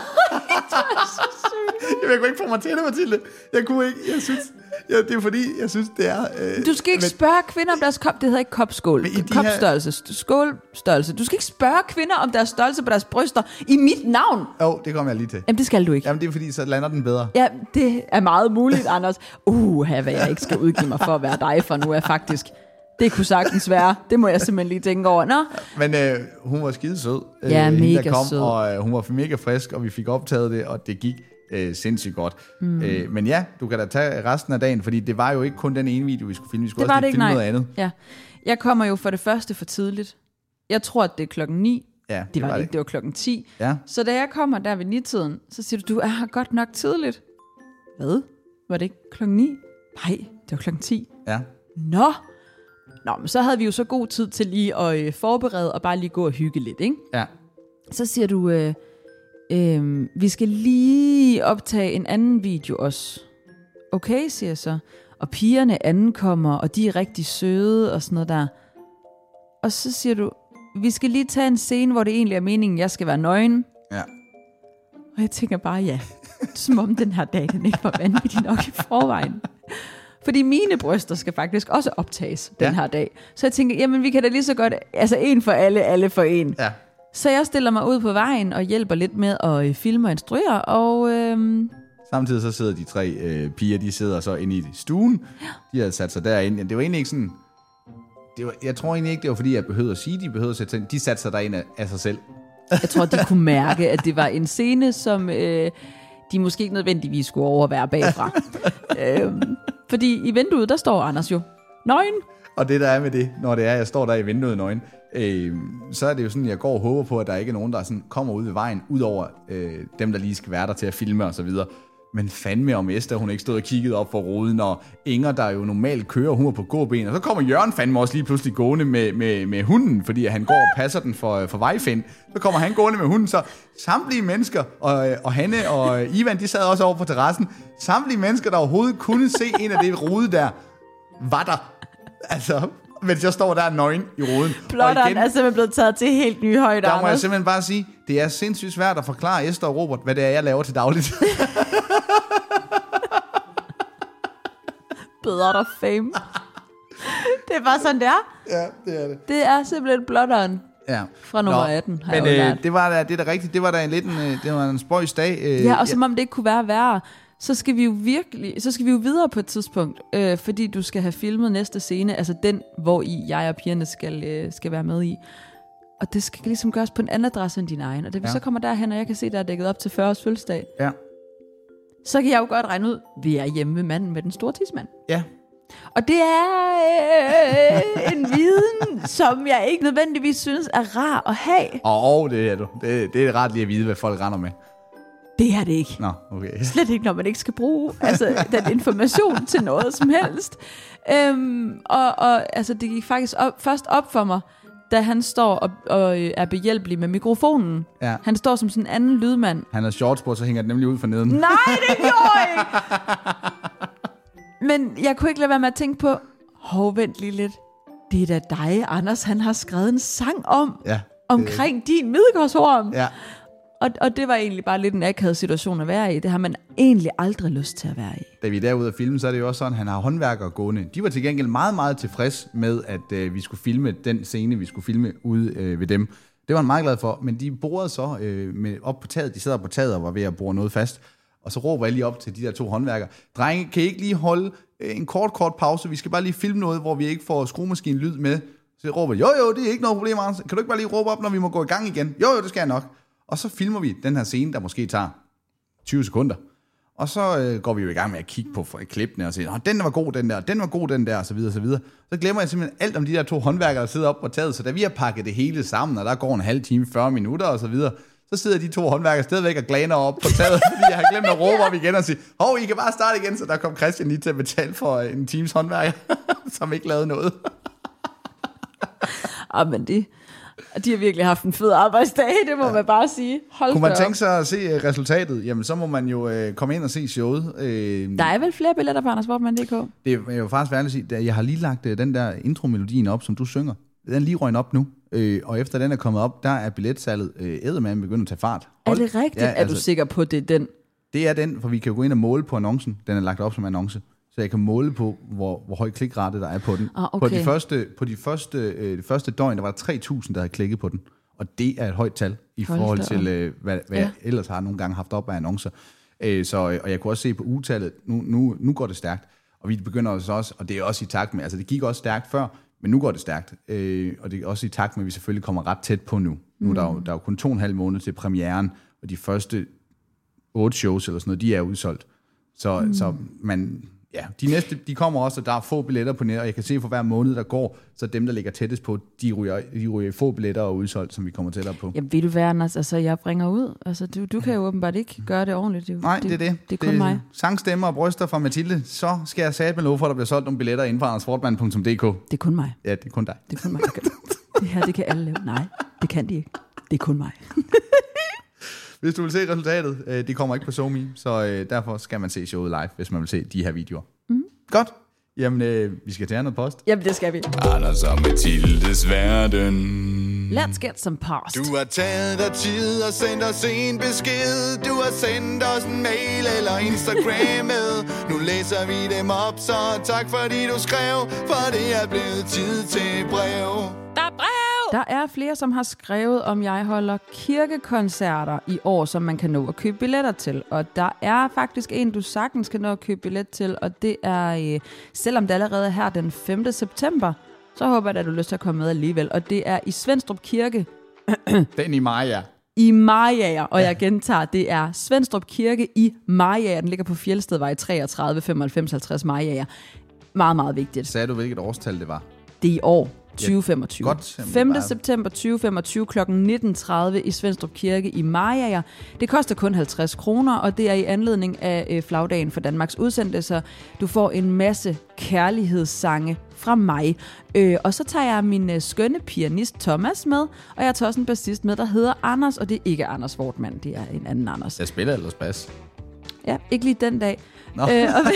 Speaker 5: Jeg kunne ikke få mig til det, Mathilde. Jeg kunne ikke, det er fordi, jeg synes, det er...
Speaker 3: Du skal ikke spørge kvinder om deres kop, det hedder ikke kopskål. Kopstørrelse, skålstørrelse. Du skal ikke spørge kvinder om deres størrelse på deres bryster i mit navn.
Speaker 5: Det kommer jeg lige til.
Speaker 3: Jamen, det skal du ikke.
Speaker 5: Jamen, det er fordi, så lander den bedre.
Speaker 3: Ja, det er meget muligt, Anders. Hvad jeg ikke skal udgive mig for at være dig, for nu er faktisk... Det kunne sagtens være. Det må jeg simpelthen lige tænke over. Nå.
Speaker 5: Men hun var skide sød.
Speaker 3: Ja, mega sød.
Speaker 5: Og hun var mega frisk, og vi fik optaget det, og det gik sindssygt godt. Men ja, du kan da tage resten af dagen, fordi det var jo ikke kun den ene video, vi skulle filme. Vi skulle også filme noget andet.
Speaker 3: Ja. Jeg kommer jo for det første for tidligt. Jeg tror, at det er klokken 9.
Speaker 5: Ja,
Speaker 3: det var ikke, det var klokken 10.
Speaker 5: Ja.
Speaker 3: Så da jeg kommer der ved 9-tiden, så siger du er her godt nok tidligt. Hvad? Var det ikke klokken 9? Nej, det var klokken 10.
Speaker 5: Ja.
Speaker 3: Nå, men så havde vi jo så god tid til lige at forberede og bare lige gå og hygge lidt, ikke?
Speaker 5: Ja.
Speaker 3: Så siger du, vi skal lige optage en anden video også. Okay, siger jeg så. Og pigerne ankommer, og de er rigtig søde og sådan noget der. Og så siger du, vi skal lige tage en scene, hvor det egentlig er meningen, jeg skal være nøgen.
Speaker 5: Ja.
Speaker 3: Og jeg tænker bare, ja, som om den her dag, den ikke var vanvittig nok i forvejen. Fordi mine bryster skal faktisk også optages den her dag. Så jeg tænker, jamen vi kan da lige så godt, altså en for alle for en.
Speaker 5: Ja.
Speaker 3: Så jeg stiller mig ud på vejen og hjælper lidt med at filme og instruere, og...
Speaker 5: Samtidig så sidder de 3 piger, de sidder så inde i stuen. Ja. De havde sat sig derinde. Det var egentlig ikke sådan... jeg tror egentlig ikke, det var fordi, jeg behøvede at sige, de behøvede at sætte sig. De satte sig derinde af sig selv.
Speaker 3: Jeg tror, de kunne mærke, at det var en scene, som... de måske ikke nødvendigvis skulle overvære bagfra. Fordi i vinduet, der står Anders jo nøgen.
Speaker 5: Og det der er med det, når det er, jeg står der i vinduet nøgen, så er det jo sådan, jeg går og håber på, at der ikke er nogen, der sådan kommer ud ved vejen, ud over dem, der lige skal være der til at filme og så videre. Men fandme om Esther, hun ikke stod og kiggede op for ruden, og Inger, der jo normalt kører, hun er på gåben, og så kommer Jørgen fandme også lige pludselig gående med hunden, fordi han går og passer den for vejfind. Så kommer han gående med hunden, så samtlige mennesker, og Hanne og Ivan, de sad også over på terrassen, samtlige mennesker, der overhovedet kunne se en af det rude der, var der. Altså, mens jeg står der nøgen i ruden.
Speaker 3: Plotteren er simpelthen blevet taget til helt nye højder.
Speaker 5: Der må jeg simpelthen bare sige, det er sindssygt svært at forklare Esther og Robert, hvad det er, jeg laver til dagligt.
Speaker 3: Bedre der fame. Det er bare sådan, det er.
Speaker 5: Ja, det er det.
Speaker 3: Det er simpelthen plotteren fra nummer 18.
Speaker 5: Men det var da rigtigt. Det var da det var en spøjs dag.
Speaker 3: Ja, og som om det ikke kunne være værre. Så skal vi jo videre på et tidspunkt, fordi du skal have filmet næste scene, altså den, hvor jeg og pigerne skal være med i. Og det skal ligesom gøres på en anden adresse end din egen. Og da vi så kommer derhen, og jeg kan se, der er dækket op til 40 års fødselsdag, så kan jeg jo godt regne ud, vi er hjemme ved manden med den store tidsmand.
Speaker 5: Ja.
Speaker 3: Og det er en viden, som jeg ikke nødvendigvis synes er rar at have.
Speaker 5: Det er du. Det er rart lige at vide, hvad folk render med.
Speaker 3: Det er det ikke.
Speaker 5: Nå, okay.
Speaker 3: Slet ikke, når man ikke skal bruge den information til noget som helst. Og altså, det gik faktisk først op for mig, da han står og er behjælpelig med mikrofonen. Ja. Han står som sådan en anden lydmand.
Speaker 5: Han har shorts på, så hænger det nemlig ud for neden.
Speaker 3: Nej, det gjorde jeg ikke! Men jeg kunne ikke lade være med at tænke på, vent lige lidt. Det er da dig, Anders, han har skrevet en sang omkring din Midgårdsorm. Ja. Og det var egentlig bare lidt en akavet situation at være i. Det har man egentlig aldrig lyst til at være i. Da
Speaker 5: vi er derude at filme, så er det jo også sådan, han har håndværkere gående. De var til gengæld meget, meget tilfreds med, at vi skulle filme den scene, vi skulle filme ude ved dem. Det var han meget glad for, men de borede så op på taget. De sidder på taget og var ved at bore noget fast. Og så råber jeg lige op til de der 2 håndværkere. Drenge, kan I ikke lige holde en kort pause? Vi skal bare lige filme noget, hvor vi ikke får skruemaskinen lyd med. Så jeg råber, jo, det er ikke noget problem, Anders. Kan du ikke bare lige råbe op, når vi må gå i gang igen? Jo, det skal jeg nok. Og så filmer vi den her scene, der måske tager 20 sekunder. Og så går vi jo i gang med at kigge på klippene og sige, den var god, den der, og så videre, og så videre. Så glemmer jeg simpelthen alt om de der 2 håndværkere, der sidder op på taget. Så da vi har pakket det hele sammen, og der går en halv time, 40 minutter og så videre, så sidder de 2 håndværkere stadigvæk og glaner op på taget, fordi jeg har glemt at råbe op igen og sige, I kan bare starte igen. Så der kom Christian lige til at betale for en times håndværker, som ikke lavede noget.
Speaker 3: Men de har virkelig haft en fed arbejdsdag, det må man bare sige.
Speaker 5: Kunne man tænke sig at se resultatet, jamen så må man jo komme ind og se showet.
Speaker 3: Der er vel flere billetter på AndersWortmann.dk?
Speaker 5: Det er jo faktisk værd at sige, at jeg har lige lagt den der intromelodien op, som du synger. Den er lige røgnet op nu, og efter den er kommet op, der er billetsalget eddermame begyndt at tage fart.
Speaker 3: Er det rigtigt? Ja, er du sikker på, det er den?
Speaker 5: Det er den, for vi kan jo gå ind og måle på annoncen. Den er lagt op som annonce. Så jeg kan måle på, hvor høj klikrate der er på den.
Speaker 3: Okay.
Speaker 5: På de første døgn, der var der 3.000, der havde klikket på den. Og det er et højt tal i forhold til, hvad jeg ellers har nogle gange haft op af annoncer. Og jeg kunne også se på ugetallet, nu går det stærkt. Og vi begynder også, og det er også i takt med, altså det gik også stærkt før, men nu går det stærkt. Og det er også i takt med, at vi selvfølgelig kommer ret tæt på nu. Nu er der jo kun 2,5 måneder til premieren, og de første 8 shows eller sådan noget, de er udsolgt. Så man... Ja, de næste, de kommer også, og der er få billetter på net, og jeg kan se for hver måned, der går, så dem, der ligger tættest på, de ryger få billetter og udsolgt, som vi kommer tættere på.
Speaker 3: Jamen, vil du være, Anders? Altså, jeg bringer ud. Altså, du kan jo åbenbart ikke gøre det ordentligt.
Speaker 5: Nej, det er det.
Speaker 3: Det er kun mig.
Speaker 5: Sangstemmer og bryster fra Mathilde, så skal jeg sige med lov for, at der bliver solgt nogle billetter inden for AndersWortmann.dk.
Speaker 3: Det er kun mig.
Speaker 5: Ja, det er kun dig.
Speaker 3: Det er kun mig. Det her, det kan alle lave. Nej, det kan de ikke. Det er kun mig.
Speaker 5: Hvis du vil se resultatet, det kommer ikke på SoMe, så derfor skal man se showet live, hvis man vil se de her videoer. Godt. Jamen, vi skal tage noget post.
Speaker 3: Jamen, det skal vi.
Speaker 1: Anders og Mathildes verden.
Speaker 3: Let's get some post.
Speaker 1: Du har taget dig tid og sendt os en besked. Du har sendt os en mail eller Instagram med. Nu læser vi dem op, så tak fordi du skrev. For det er blevet tid til brev.
Speaker 3: Der er brev! Der er flere, som har skrevet, om jeg holder kirkekoncerter i år, som man kan nå at købe billetter til. Og der er faktisk en, du sagtens kan nå at købe billet til, og det er, selvom det allerede er her den 5. september, så håber jeg, at du har lyst til at komme med alligevel. Og det er i Svendstrup Kirke.
Speaker 5: Den i Maja.
Speaker 3: i Mariager, og jeg gentager, det er Svenstrup Kirke i Mariager. Den ligger på Fjeldstedvej 33 95 50 Mariager. Meget, meget vigtigt.
Speaker 5: Sagde du, hvilket årstal det var?
Speaker 3: Det er i år 2025.
Speaker 5: Godt.
Speaker 3: 5. september 2025 kl. 19.30 i Svenstrup Kirke i Mariager. Det koster kun 50 kroner, og det er i anledning af flagdagen for Danmarks udsendelser. Du får en masse kærlighedssange fra mig. Og så tager jeg min skønne pianist Thomas med, og jeg tager også en bassist med, der hedder Anders, og det er ikke Anders Wortmann, det er en anden Anders.
Speaker 5: Jeg spiller ellers bas.
Speaker 3: Ja, ikke lige den dag.
Speaker 5: Nå.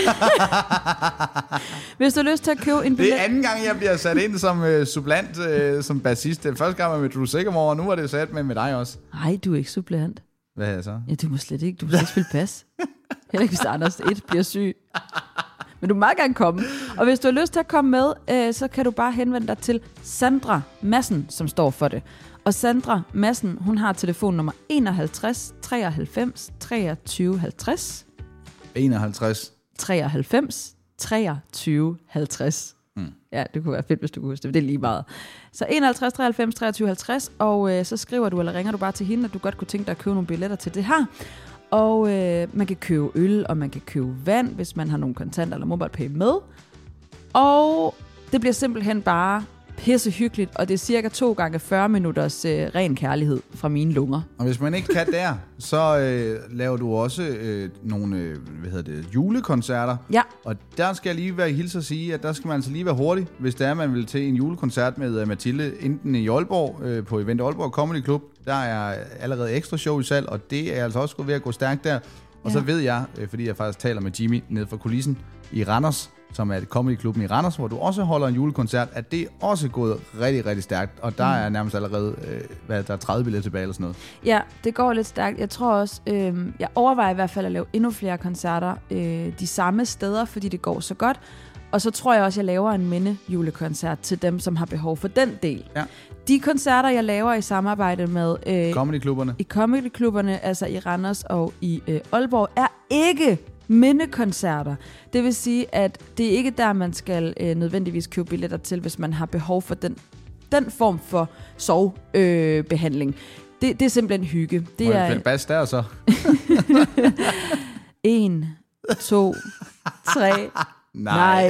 Speaker 3: Hvis du har lyst til at købe en billet...
Speaker 5: Det er anden gang, jeg bliver sat ind som supplant, som bassist. Det første gang var med Drew Sigamore, og nu er det sat med dig også.
Speaker 3: Nej, du er ikke supplant.
Speaker 5: Hvad er jeg så?
Speaker 3: Ja, du må slet ikke spille bas. Heller ikke, hvis Anders 1 bliver syg. Men du må meget gerne komme. Og hvis du har lyst til at komme med, så kan du bare henvende dig til Sandra Madsen, som står for det. Og Sandra Madsen, hun har telefonnummer 51 93 23 50.
Speaker 5: 51.
Speaker 3: 93 23 50. Ja, det kunne være fedt, hvis du kunne huske det. Det er lige meget. Så 51 93 23 50, og så skriver du eller ringer du bare til hende, at du godt kunne tænke dig at købe nogle billetter til det her. Og man kan købe øl, og man kan købe vand, hvis man har nogle kontanter eller MobilePay med. Og det bliver simpelthen bare pisse hyggeligt, og det er cirka 2 gange 40 minutters ren kærlighed fra mine lunger.
Speaker 5: Og hvis man ikke kan der, så laver du også nogle julekoncerter.
Speaker 3: Ja.
Speaker 5: Og der skal jeg lige være hilse at sige, at der skal man altså lige være hurtig, hvis det er, man vil til en julekoncert med Mathilde, enten i Aalborg, på Event Aalborg Comedy Club. Der er allerede ekstra show i salg, og det er altså også ved at gå stærkt der. Og så ved jeg, fordi jeg faktisk taler med Jimmy nede fra kulissen i Randers, som er Comedy-klubben i Randers, hvor du også holder en julekoncert, at det er også gået rigtig, rigtig stærkt. Og der er nærmest allerede, der er 30 billetter tilbage eller sådan noget. Ja, det går lidt stærkt. Jeg tror også, jeg overvejer i hvert fald at lave endnu flere koncerter de samme steder, fordi det går så godt. Og så tror jeg også, at jeg laver en minde-julekoncert til dem, som har behov for den del. Ja. De koncerter, jeg laver i samarbejde med Comedy-klubberne.
Speaker 3: I Comedy-klubberne, altså i Randers og i Aalborg, er ikke mindekoncerter. Det vil sige, at det er ikke der, man skal nødvendigvis købe billetter til, hvis man har behov for den form for sovebehandling. Det er simpelthen hygge. Det er
Speaker 5: en bas der så.
Speaker 3: 1, 2, 3. Nej.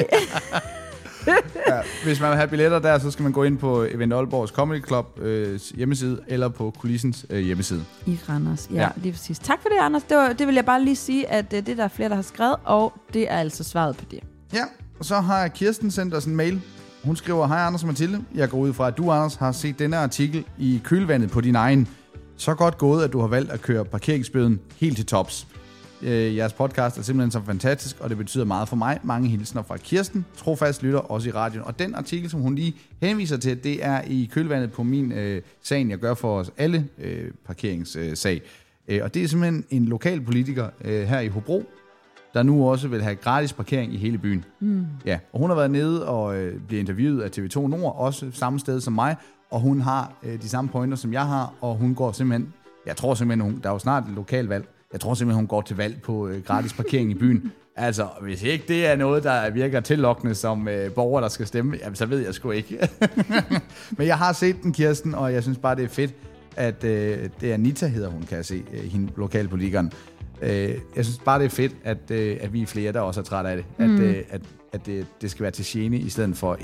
Speaker 5: Ja, hvis man vil have billetter der, så skal man gå ind på Event Aalborgs Comedy Club hjemmeside, eller på Kulissens hjemmeside. I Randers, ja, lige præcis. Tak for det, Anders. Det vil jeg bare lige sige, at det der er flere, der har skrevet, og det er altså svaret på det. Ja, og så har Kirsten sendt os en mail. Hun skriver, hej Anders og Mathilde. Jeg går ud fra, at du, Anders, har set denne artikel i kølvandet på din egen. Så godt gået, at du har valgt at køre parkeringsbøden helt til tops. Jeres podcast er simpelthen så fantastisk, og det betyder meget for mig. Mange hilsner fra Kirsten, trofast lytter også i radioen. Og den artikel, som hun lige henviser til, det er i kølvandet på min sagen, jeg gør for os alle parkeringssag. Og det er simpelthen en lokal politiker her i Hobro, der nu også vil have gratis parkering i hele byen. Ja, og hun har været nede og bliver interviewet af TV2 Nord, også samme sted som mig, og hun har de samme pointer, som jeg har, og hun går simpelthen, jeg tror simpelthen, der er jo snart et lokalvalg, jeg tror simpelthen, hun går til valg på gratis parkering i byen. Altså, hvis ikke det er noget, der virker tillokkende som borger, der skal stemme, jamen, så ved jeg sgu ikke. Men jeg har set den, Kirsten, og jeg synes bare, det er fedt, at det er Anita, hedder hun, kan jeg se, hende lokalpolitikeren. Jeg synes bare, det er fedt, at vi er flere, der også er træt af det. At det skal være til gene, i stedet for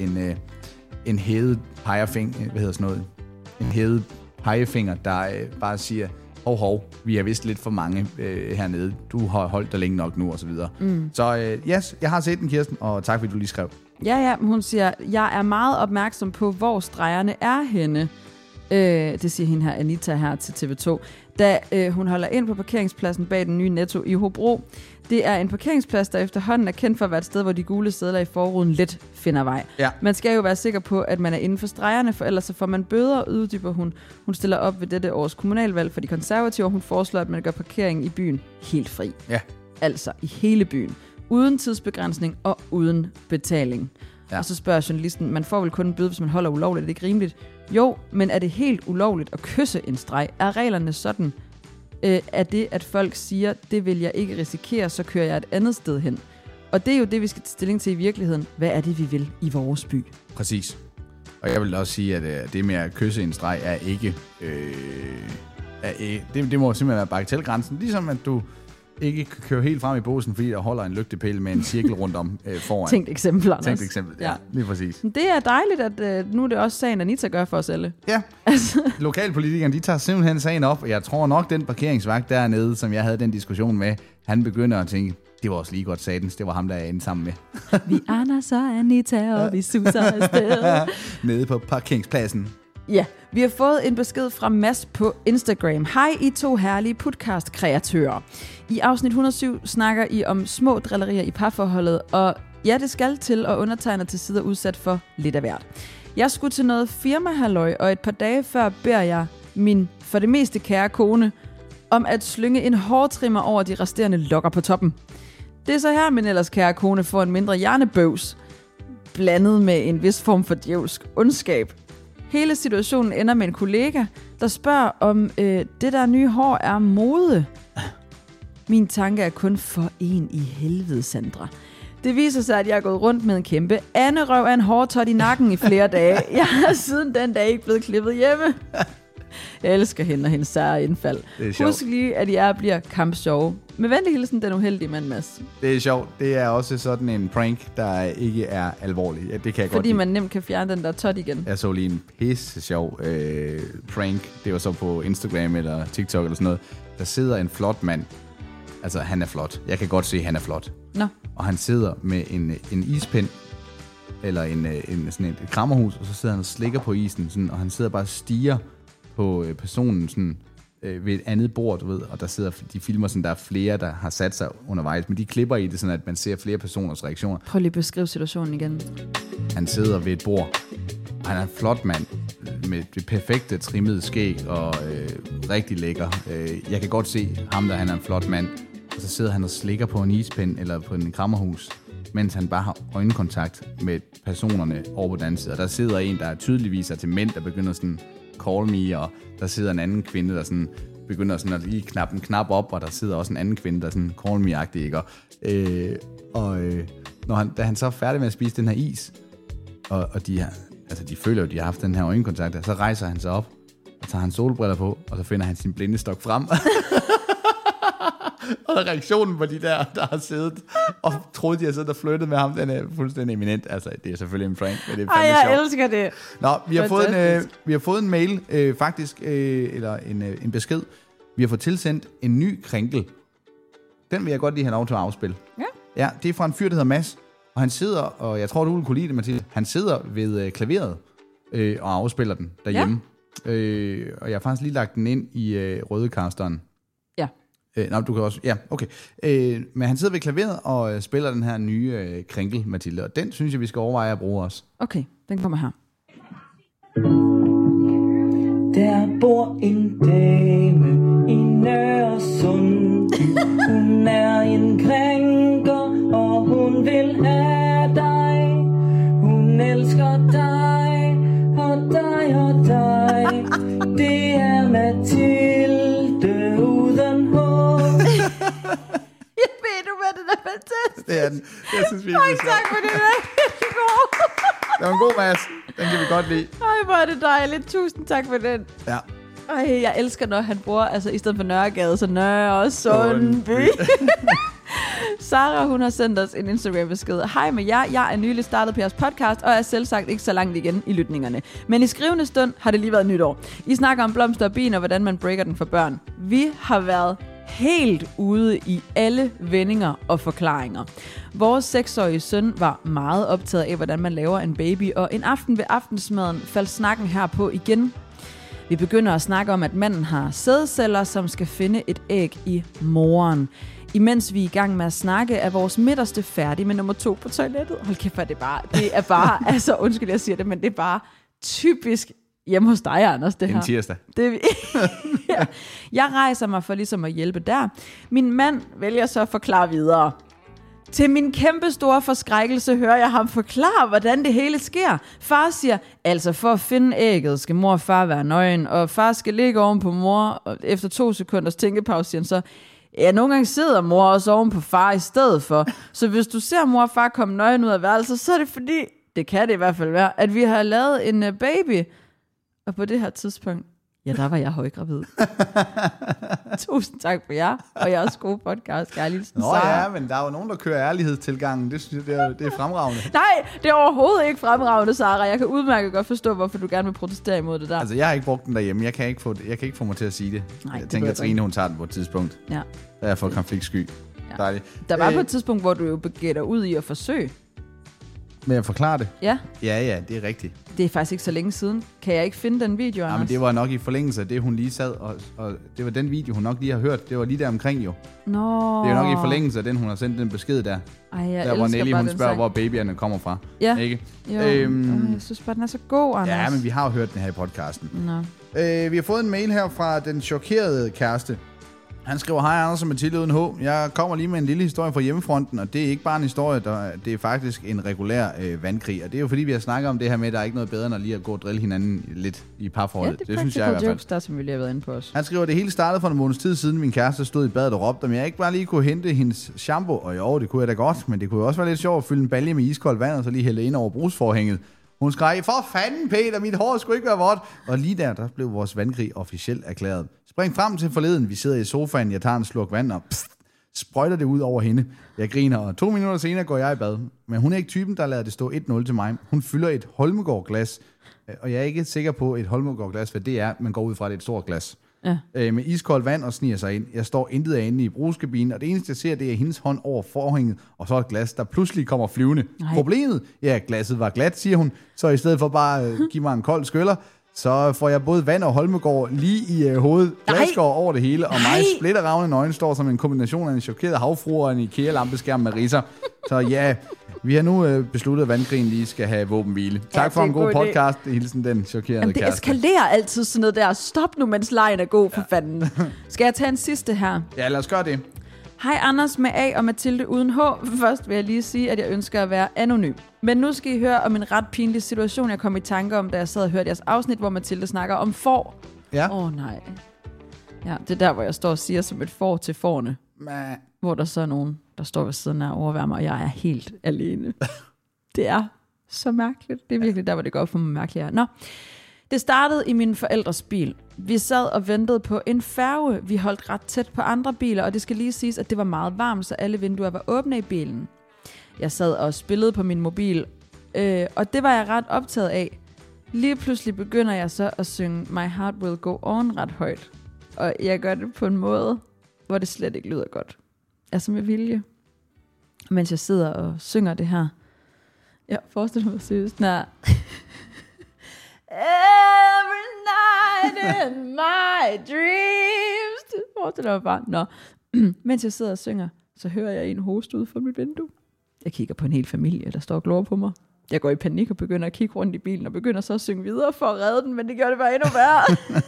Speaker 5: en hævet pegefinger, en hævet pegefinger, der bare siger, hov, vi har vist lidt for mange hernede. Du har holdt dig længe nok nu, og så videre. Så yes, jeg har set den, Kirsten, og tak, fordi du lige skrev. Ja, hun siger, jeg er meget opmærksom på, hvor stregerne er henne. Det siger hende her, Anita, her til TV2. Da hun holder ind på parkeringspladsen bag den nye Netto i Hobro. Det er en parkeringsplads, der efterhånden er kendt for at være et sted, hvor de gule sedler i forruden let finder vej. Ja. Man skal jo være sikker på, at man er inden for stregerne, for ellers så får man bøder, uddyber hun. Hun stiller op ved dette års kommunalvalg for de konservative, og hun foreslår, at man gør parkeringen i byen helt fri. Ja. Altså i hele byen. Uden tidsbegrænsning og uden betaling. Ja. Og så spørger journalisten, man får vel kun en bøde, hvis man holder ulovligt. Er det ikke rimeligt? Jo, men er det helt ulovligt at kysse en streg? Er reglerne sådan, er det, at folk siger, det vil jeg ikke risikere, så kører jeg et andet sted hen? Og det er jo det, vi skal tage stilling til i virkeligheden. Hvad er det, vi vil i vores by? Præcis. Og jeg vil også sige, at det med at kysse en streg er ikke Det må simpelthen være bagatelgrænsen. Ligesom at du ikke kan køre helt frem i båsen, fordi der holder en lygtepæl med en cirkel rundt om foran.
Speaker 3: Tænkt eksempel, Anders.
Speaker 5: Tænkt eksempel, ja. Lige præcis.
Speaker 3: Det er dejligt, at nu er det også sagen, Anita gør for os alle.
Speaker 5: Ja, lokalpolitikerne, de tager simpelthen sagen op, og jeg tror nok, den parkeringsvagt dernede, som jeg havde den diskussion med, han begynder at tænke, det var også lige godt satans, det var ham, der er inde sammen med.
Speaker 3: Vi Anders og Anita, og vi suser afsted.
Speaker 5: Nede på parkeringspladsen.
Speaker 3: Ja, vi har fået en besked fra Mads på Instagram. Hej, I to herlige podcast-kreatører. I afsnit 107 snakker I om små drillerier i parforholdet, og ja, det skal til at undertegne til sider udsat for lidt af hvert. Jeg skulle til noget firmahalløj, og et par dage før beder jeg min for det meste kære kone om at slynge en hårtrimmer over de resterende lokker på toppen. Det er så her, min ellers kære kone får en mindre hjernebøvs, blandet med en vis form for djævelsk ondskab. Hele situationen ender med en kollega, der spørger, om det der nye hår er mode. Min tanke er kun for en i helvede, Sandra. Det viser sig, at jeg er gået rundt med en kæmpe anderøv af en hårtot i nakken i flere dage. Jeg har siden den dag ikke blevet klippet hjemme. Jeg elsker hende og hendes sære indfald. Husk lige, at jeg bliver kampsjove. Med venlig hilsen, den uheldige mand, Mads. Det
Speaker 5: er sjovt. Det er også sådan en prank, der ikke er alvorlig. Ja, det kan jeg
Speaker 3: Fordi man nemt kan fjerne den der tot igen.
Speaker 5: Jeg så lige en pisse sjov prank. Det var så på Instagram eller TikTok eller sådan noget. Der sidder en flot mand. Altså, han er flot. Jeg kan godt se, at han er flot.
Speaker 3: Nå.
Speaker 5: Og han sidder med en ispind, eller sådan et krammerhus, og så sidder han og slikker på isen, sådan, og han sidder bare og stiger på personen sådan, ved et andet bord, du ved, og der sidder, de filmer sådan, der er flere, der har sat sig undervejs, men de klipper i det sådan, at man ser flere personers reaktioner.
Speaker 3: Prøv lige at beskrive situationen igen.
Speaker 5: Han sidder ved et bord, og han er en flot mand, med det perfekte trimmede skæg, og rigtig lækker. Jeg kan godt se ham, han er en flot mand, og så sidder han og slikker på en ispind, eller på en krammerhus, mens han bare har øjenkontakt med personerne over på den anden side. Og der sidder en, der tydeligvis er til mænd, der begynder sådan, call me, og der sidder en anden kvinde, der sådan begynder sådan at lige knappe en knap op, og der sidder også en anden kvinde, der sådan call me-agtig, ikke? Da han så er færdig med at spise den her is, og de føler jo, de har haft den her øjenkontakt, så rejser han sig op, og tager hans solbriller på, og så finder han sin blindestok frem. Og reaktionen på de der har siddet og troede, de har siddet og flyttet med ham, den er fuldstændig eminent. Altså, det er selvfølgelig en prank, men det er fandme sjovt.
Speaker 3: Jeg elsker det.
Speaker 5: Nå, vi har fået en mail, eller en besked. Vi har fået tilsendt en ny krænkel. Den vil jeg godt lige have lov til at afspille.
Speaker 3: Ja.
Speaker 5: Ja, det er fra en fyr, der hedder Mads, og han sidder, og jeg tror, du vil kunne lide det, Mathilde. Han sidder ved klaveret og afspiller den derhjemme. Ja. Og jeg har faktisk lige lagt den ind i rødekasteren.
Speaker 3: Ja.
Speaker 5: Du kan også... Ja, okay. Men han sidder ved klaveret og spiller den her nye krænkel, Mathilde, og den synes jeg, vi skal overveje at bruge også.
Speaker 3: Okay, den kommer her.
Speaker 8: Der bor en dame i Nørresund. Hun er en krænker, og hun vil have dig. Hun elsker dig, og dig, og dig. Det er Mathilde uden håb.
Speaker 3: Jeg ved du, hvad det er fantastisk.
Speaker 5: Det er den. Jeg synes virkelig,
Speaker 3: tak for det, der er virkelig god.
Speaker 5: Det var en god, Mads. Den kan vi godt lide.
Speaker 3: Ej, hvor er det dejligt. Tusind tak for den.
Speaker 5: Ja.
Speaker 3: Ej, jeg elsker, når han bruger, altså i stedet for Nørregade, så Nørresundby. Sara, hun har sendt os en Instagram-besked. Hej med jer, jeg er nylig startet på jeres podcast, og er selvsagt ikke så langt igen i lytningerne. Men i skrivende stund har det lige været nytår. I snakker om blomster og bin, og hvordan man breaker den for børn. Vi har været helt ude i alle vendinger og forklaringer. Vores 6-årige søn var meget optaget af, hvordan man laver en baby, og en aften ved aftensmaden faldt snakken herpå igen. Vi begynder at snakke om, at manden har sædceller, som skal finde et æg i moren. Imens vi er i gang med at snakke, er vores midterste færdig med nummer 2 på toilettet. Hold kæft, det er bare, altså undskyld, jeg siger det, men det er bare typisk hjemme hos dig, Anders, det her.
Speaker 5: En tirsdag.
Speaker 3: Ja. Jeg rejser mig for ligesom at hjælpe der. Min mand vælger så at forklare videre. Til min kæmpe store forskrækkelse hører jeg ham forklare, hvordan det hele sker. Far siger, altså for at finde ægget, skal mor og far være nøgen, og far skal ligge oven på mor, og efter 2 sekunders tænkepause siger han så, ja, nogle gange sidder mor også oven på far i stedet for. Så hvis du ser mor og far komme nøgen ud af værelset, så er det fordi, det kan det i hvert fald være, at vi har lavet en baby. Og på det her tidspunkt, Ja, der var jeg højgravid. Tusind tak for jer, og jeres gode podcast, kærligheden.
Speaker 5: Nå ja, men der er jo nogen, der kører ærlighedstilgangen. Det synes jeg, det er fremragende.
Speaker 3: Nej, det er overhovedet ikke fremragende, Sara. Jeg kan udmærket godt forstå, hvorfor du gerne vil protestere imod det der.
Speaker 5: Altså, jeg har ikke brugt den derhjemme. Jeg kan ikke få mig til at sige det.
Speaker 3: Nej,
Speaker 5: jeg
Speaker 3: det
Speaker 5: tænker, at Trine, hun tager den på et tidspunkt.
Speaker 3: Ja.
Speaker 5: Der er jeg fået konfliktsky.
Speaker 3: Ja.
Speaker 5: Dejligt.
Speaker 3: Der var på et tidspunkt, hvor du jo begav dig ud i at forsøge.
Speaker 5: Med at forklare det?
Speaker 3: Ja.
Speaker 5: Ja, det er rigtigt.
Speaker 3: Det er faktisk ikke så længe siden. Kan jeg ikke finde den video, Anders?
Speaker 5: Ja, men det var nok i forlængelse af det, hun lige sad, og det var den video, hun nok lige har hørt. Det var lige der omkring jo.
Speaker 3: Nå.
Speaker 5: Det er jo nok i forlængelse af den, hun har sendt den besked der.
Speaker 3: Ej, jeg
Speaker 5: der hvor Nelly, hun spørger,
Speaker 3: sang.
Speaker 5: hvor babyerne kommer fra.
Speaker 3: Ja.
Speaker 5: Ikke?
Speaker 3: Jo. Jeg synes bare, den er så god, Anders.
Speaker 5: Ja, men vi har jo hørt den her i podcasten.
Speaker 3: Nå.
Speaker 5: Vi har fået en mail her fra den chokerede kæreste. Han skriver, hej Anders og Mathilde uden H. Jeg kommer lige med en lille historie fra hjemmefronten, og det er ikke bare en historie, det er faktisk en regulær vandkrig. Og det er jo fordi, vi har snakket om det her med, at der er ikke noget bedre, end at lige at gå og drille hinanden lidt i parforholdet.
Speaker 3: Ja, det
Speaker 5: synes jeg i hvert fald.
Speaker 3: Jokes, der som vi lige har været inde på os.
Speaker 5: Han skriver, det hele startede for en måneds tid siden, min kæreste stod i badet og råbte, om jeg ikke bare lige kunne hente hendes shampoo. Og jo, det kunne jeg da godt, men det kunne jo også være lidt sjovt at fylde en balje med iskoldt vand, og så lige hælde ind over brugsforhænget. Hun skreg, for fanden Peter, mit hår skulle ikke være vådt. Og lige der blev vores vandkrig officielt erklæret. Spring frem til forleden, vi sidder i sofaen, jeg tager en slurk vand og sprøjter det ud over hende. Jeg griner, og 2 minutter senere går jeg i bad. Men hun er ikke typen, der lader det stå 1-0 til mig. Hun fylder et Holmegaard-glas, og jeg er ikke sikker på et Holmegaard-glas, hvad det er, men går ud fra, det er et stort glas. Ja. Med iskoldt vand og sniger sig ind. Jeg står intet af inde i brugskabinen, og det eneste, jeg ser, det er hendes hånd over forhænget, og så et glas, der pludselig kommer flyvende. Nej. Problemet? Ja, glasset var glat, siger hun. Så i stedet for bare at give mig en kold skyller, så får jeg både vand og Holmegaard lige i hovedet. Glasgård over det hele, og mig splitteravne nøgen står som en kombination af en chokeret havfrue og en IKEA-lampeskærm med ridser. Så ja, vi har nu besluttet, at vandkrigen lige skal have våbenhvile. Tak for en god podcast. Hilsen den chokerede kæreste.
Speaker 3: Det eskalerer altid sådan noget der. Stop nu, mens lejen er god, for fanden. Skal jeg tage en sidste her?
Speaker 5: Ja, lad os gøre det.
Speaker 3: Hej Anders med A og Mathilde uden H. Først vil jeg lige sige, at jeg ønsker at være anonym. Men nu skal I høre om en ret pinlig situation, jeg kom i tanke om, da jeg sad og hørte jeres afsnit, hvor Mathilde snakker om får.
Speaker 5: Ja.
Speaker 3: Nej. Ja, det er der, hvor jeg står og siger som et får til fårene. Hvor der så er nogen, der står ved siden af og overværer mig, og jeg er helt alene. Det er så mærkeligt. Det er virkelig der, hvor det går for mig mærkeligt. Nå. Det startede i min forældres bil. Vi sad og ventede på en færge. Vi holdt ret tæt på andre biler, og det skal lige siges, at det var meget varmt, så alle vinduer var åbne i bilen. Jeg sad og spillede på min mobil, og det var jeg ret optaget af. Lige pludselig begynder jeg så at synge My Heart Will Go On ret højt. Og jeg gør det på en måde, hvor det slet ikke lyder godt. Altså med vilje. Mens jeg sidder og synger det her. Jeg forestiller mig seriøst, Every night in my dreams. Det forestiller mig bare. Nå. Mens jeg sidder og synger, så hører jeg en hoste ud fra mit vindue. Jeg kigger på en hel familie, der står og glor på mig. Jeg går i panik og begynder at kigge rundt i bilen, og begynder så at synge videre for at redde den, men det gør det bare endnu værre.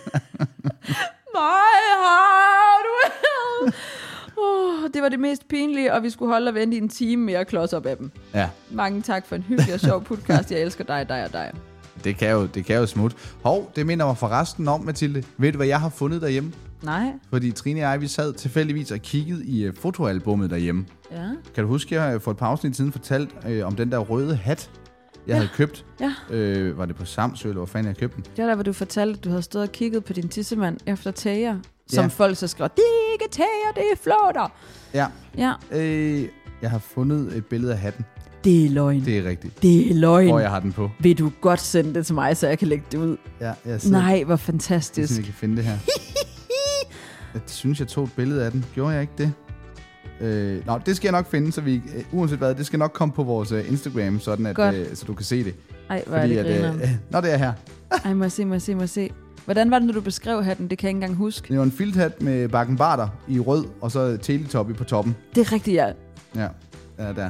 Speaker 3: My heart will. Det var det mest pinlige, og vi skulle holde og vente i en time med at klodse op af dem.
Speaker 5: Ja.
Speaker 3: Mange tak for en hyggelig og sjov podcast. Jeg elsker dig, dig og dig.
Speaker 5: Det kan jo smutte. Hov, det minder mig forresten om, Mathilde. Ved du, hvad jeg har fundet derhjemme?
Speaker 3: Nej.
Speaker 5: Fordi Trine og jeg, vi sad tilfældigvis og kiggede i fotoalbummet derhjemme.
Speaker 3: Ja.
Speaker 5: Kan du huske, jeg for et par afsnit siden fortalt om den der røde hat, jeg havde købt?
Speaker 3: Ja.
Speaker 5: Var det på Samsø, eller hvor fanden jeg købte den?
Speaker 3: Det var der, hvor du fortalte, at du havde stået og kigget på din tissemand efter tager. Som folk så skrev, det er ikke tager, det er flåter.
Speaker 5: Ja.
Speaker 3: Ja.
Speaker 5: Jeg har fundet et billede af hatten.
Speaker 3: Det er løgn.
Speaker 5: Det er rigtigt.
Speaker 3: Det er løgn.
Speaker 5: Hvor jeg har den på.
Speaker 3: Vil du godt sende det til mig, så jeg kan lægge det ud?
Speaker 5: Ja,
Speaker 3: nej, hvor fantastisk.
Speaker 5: Jeg kan finde det her. Jeg synes, jeg tog et billede af den. Gjorde jeg ikke det? Nå, det skal jeg nok finde, så vi, uanset hvad, det skal nok komme på vores Instagram, sådan at, så du kan se det.
Speaker 3: Ej, hvor er det griner.
Speaker 5: Nå, det er her.
Speaker 3: Ej, må jeg se. Hvordan var det, når du beskrev hatten? Det kan jeg ikke engang huske.
Speaker 5: Det var en filthat med bakkenbarter i rød, og så teletubby på toppen.
Speaker 3: Det er rigtigt, ja.
Speaker 5: Ja, der.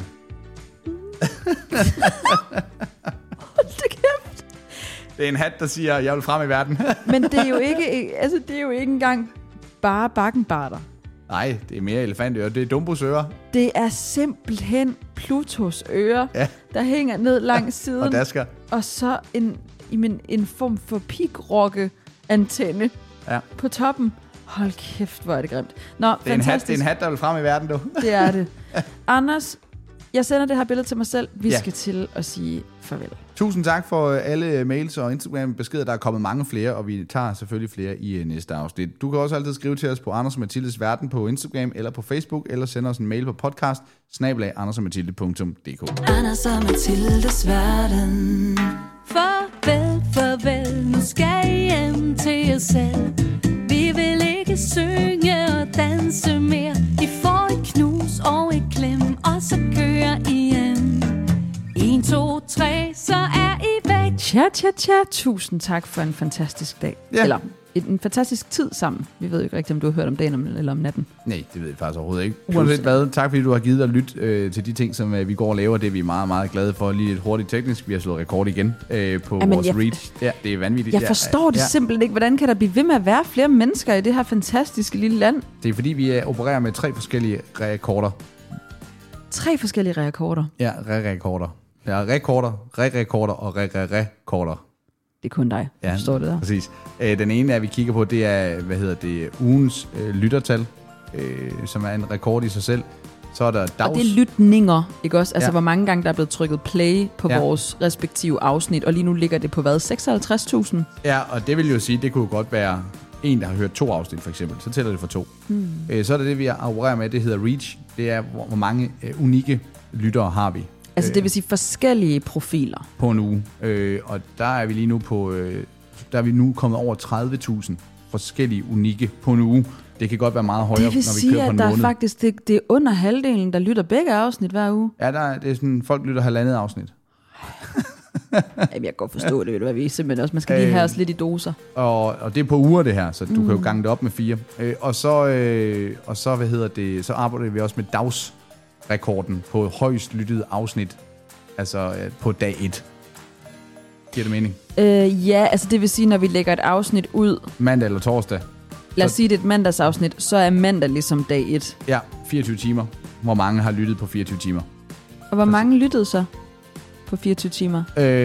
Speaker 3: Det kæft.
Speaker 5: Det er en hat, der siger, jeg vil frem i verden.
Speaker 3: Men det er jo ikke, altså det er jo ikke engang bare bakkenbarter.
Speaker 5: Nej, det er mere elefantører. Det er Dumbos ører.
Speaker 3: Det er simpelthen Plutos ører, der hænger ned langs siden.
Speaker 5: Og dasker.
Speaker 3: Og så en form for pigrokke-antenne på toppen. Hold kæft, hvor er det grimt. Nå,
Speaker 5: det er en hat, der vil frem i verden, du.
Speaker 3: Det er det. Anders, jeg sender det her billede til mig selv. Vi skal til at sige farvel.
Speaker 5: Tusind tak for alle mails og Instagram-beskeder. Der er kommet mange flere, og vi tager selvfølgelig flere i næste afsnit. Du kan også altid skrive til os på Anders og Mathildes Verden på Instagram eller på Facebook, eller sende os en mail på podcast@andersogmathilde.dk.
Speaker 2: Anders og Mathildes Verden. Farvel, farvel, nu skal I hjem til jer selv. Vi vil ikke synge og danse mere. I får et knus og et klem, og så kører I hjem. 1, 2, 3, så er I væk.
Speaker 3: Tja. Tusind tak for en fantastisk dag.
Speaker 5: Ja.
Speaker 3: Eller en fantastisk tid sammen. Vi ved jo ikke rigtigt, om du har hørt om dagen eller om natten.
Speaker 5: Nej, det ved jeg faktisk overhovedet ikke. Uanset hvad, tak fordi du har givet dig lyt til de ting, som vi går og laver. Det er vi meget, meget glade for. Lige lidt hurtigt teknisk. Vi har slået rekord igen på vores reach. Ja, det er vanvittigt.
Speaker 3: Jeg forstår det simpelthen ikke. Hvordan kan der blive ved med at være flere mennesker i det her fantastiske lille land?
Speaker 5: Det er fordi, vi opererer med 3 forskellige rekorder.
Speaker 3: 3 forskellige rekorder?
Speaker 5: Ja, rekorder. Ja, rekorder og rekorder.
Speaker 3: Det er kun dig,
Speaker 5: ja,
Speaker 3: forstår det der.
Speaker 5: Præcis. Den ene, vi kigger på, det er, ugens lyttertal, som er en rekord i sig selv. Så er der dags.
Speaker 3: Og det er lytninger, ikke også? Altså, hvor mange gange der er blevet trykket play på vores respektive afsnit, og lige nu ligger det på hvad? 56.000?
Speaker 5: Ja, og det vil jo sige, det kunne godt være en, der har hørt 2 afsnit, for eksempel. Så tæller det for 2. Så er det, vi opererer med, det hedder reach. Det er, hvor mange unikke lyttere har vi.
Speaker 3: Altså det vil sige forskellige profiler.
Speaker 5: På en uge. Og der er vi lige nu der er vi nu kommet over 30.000 forskellige unikke på en uge. Det kan godt være meget højere, når vi kører på en måned. Det vil sige, at
Speaker 3: der er faktisk, det er under halvdelen, der lytter begge afsnit hver uge.
Speaker 5: Ja, det er sådan, folk lytter 1,5 afsnit.
Speaker 3: Jamen, jeg kan godt forstå det, hvad vi simpelthen også. Man skal lige have os lidt i doser.
Speaker 5: Og det er på uger, det her, så du kan jo gange det op med 4. Og så så arbejder vi også med dagsrekorden på højst lyttede afsnit, altså på dag 1. Giver det mening?
Speaker 3: Ja, altså det vil sige, når vi lægger et afsnit ud...
Speaker 5: Mandag eller torsdag.
Speaker 3: Lad os sige, det er et mandagsafsnit, så er mandag ligesom dag 1.
Speaker 5: Ja, 24 timer. Hvor mange har lyttet på 24 timer?
Speaker 3: Og hvor mange lyttede så på 24 timer?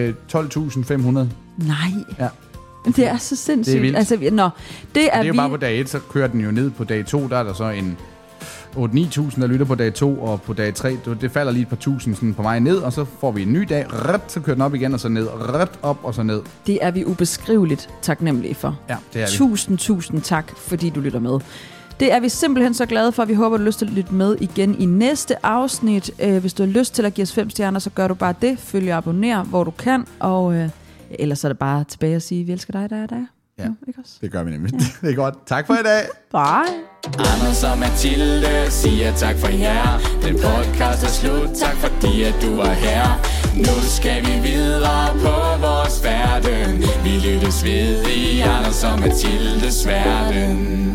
Speaker 5: 12.500.
Speaker 3: Nej.
Speaker 5: Ja.
Speaker 3: Det er så sindssygt.
Speaker 5: Det er vildt.
Speaker 3: Altså, det er
Speaker 5: jo bare på dag 1, så kører den jo ned på dag 2. Der er der så en 8-9.000, der lytter på dag 2, og på dag 3, det falder lige et par tusind sådan på vej ned, og så får vi en ny dag, så kører den op igen, og så ned, op og så ned.
Speaker 3: Det er vi ubeskriveligt taknemmelige for.
Speaker 5: Ja, det er vi.
Speaker 3: Tusind tak, fordi du lytter med. Det er vi simpelthen så glade for. Vi håber, du har lyst til at lytte med igen i næste afsnit. Hvis du har lyst til at give os 5 stjerner, så gør du bare det. Følg og abonner, hvor du kan, og ellers er det bare tilbage at sige, vi elsker dig, der.
Speaker 5: Ja, det gør vi nemlig. Ja. Det er godt. Tak for i dag.
Speaker 3: Bye.
Speaker 1: Anders og Mathilde siger tak for jer. Den podcast er slut. Tak fordi at du var her. Nu skal vi videre på vores verden. Vi lyttes ved i Anders og Mathildes Verden.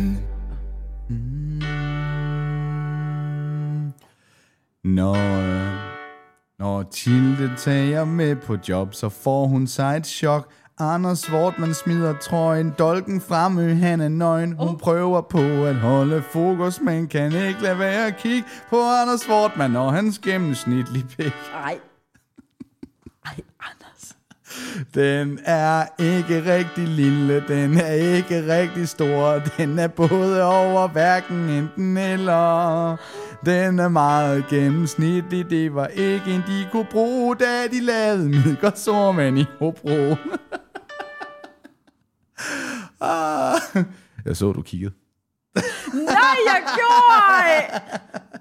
Speaker 5: Når Tilde tager med på job, så får hun sig et chok. Anders Wortmann smider trøjen, dolken fremme, han er nøgen. Hun prøver på at holde fokus, men kan ikke lade være at kigge på Anders Wortmann og hans gennemsnitlige pik.
Speaker 3: Ej, Anders.
Speaker 5: Den er ikke rigtig lille, den er ikke rigtig stor. Den er både over hverken enten eller. Den er meget gennemsnitlig, det var ikke en de kunne bruge, da de lavede Midgårdsormand i Hobro. Jeg så, du kiggede.
Speaker 3: Nej, jeg gjorde!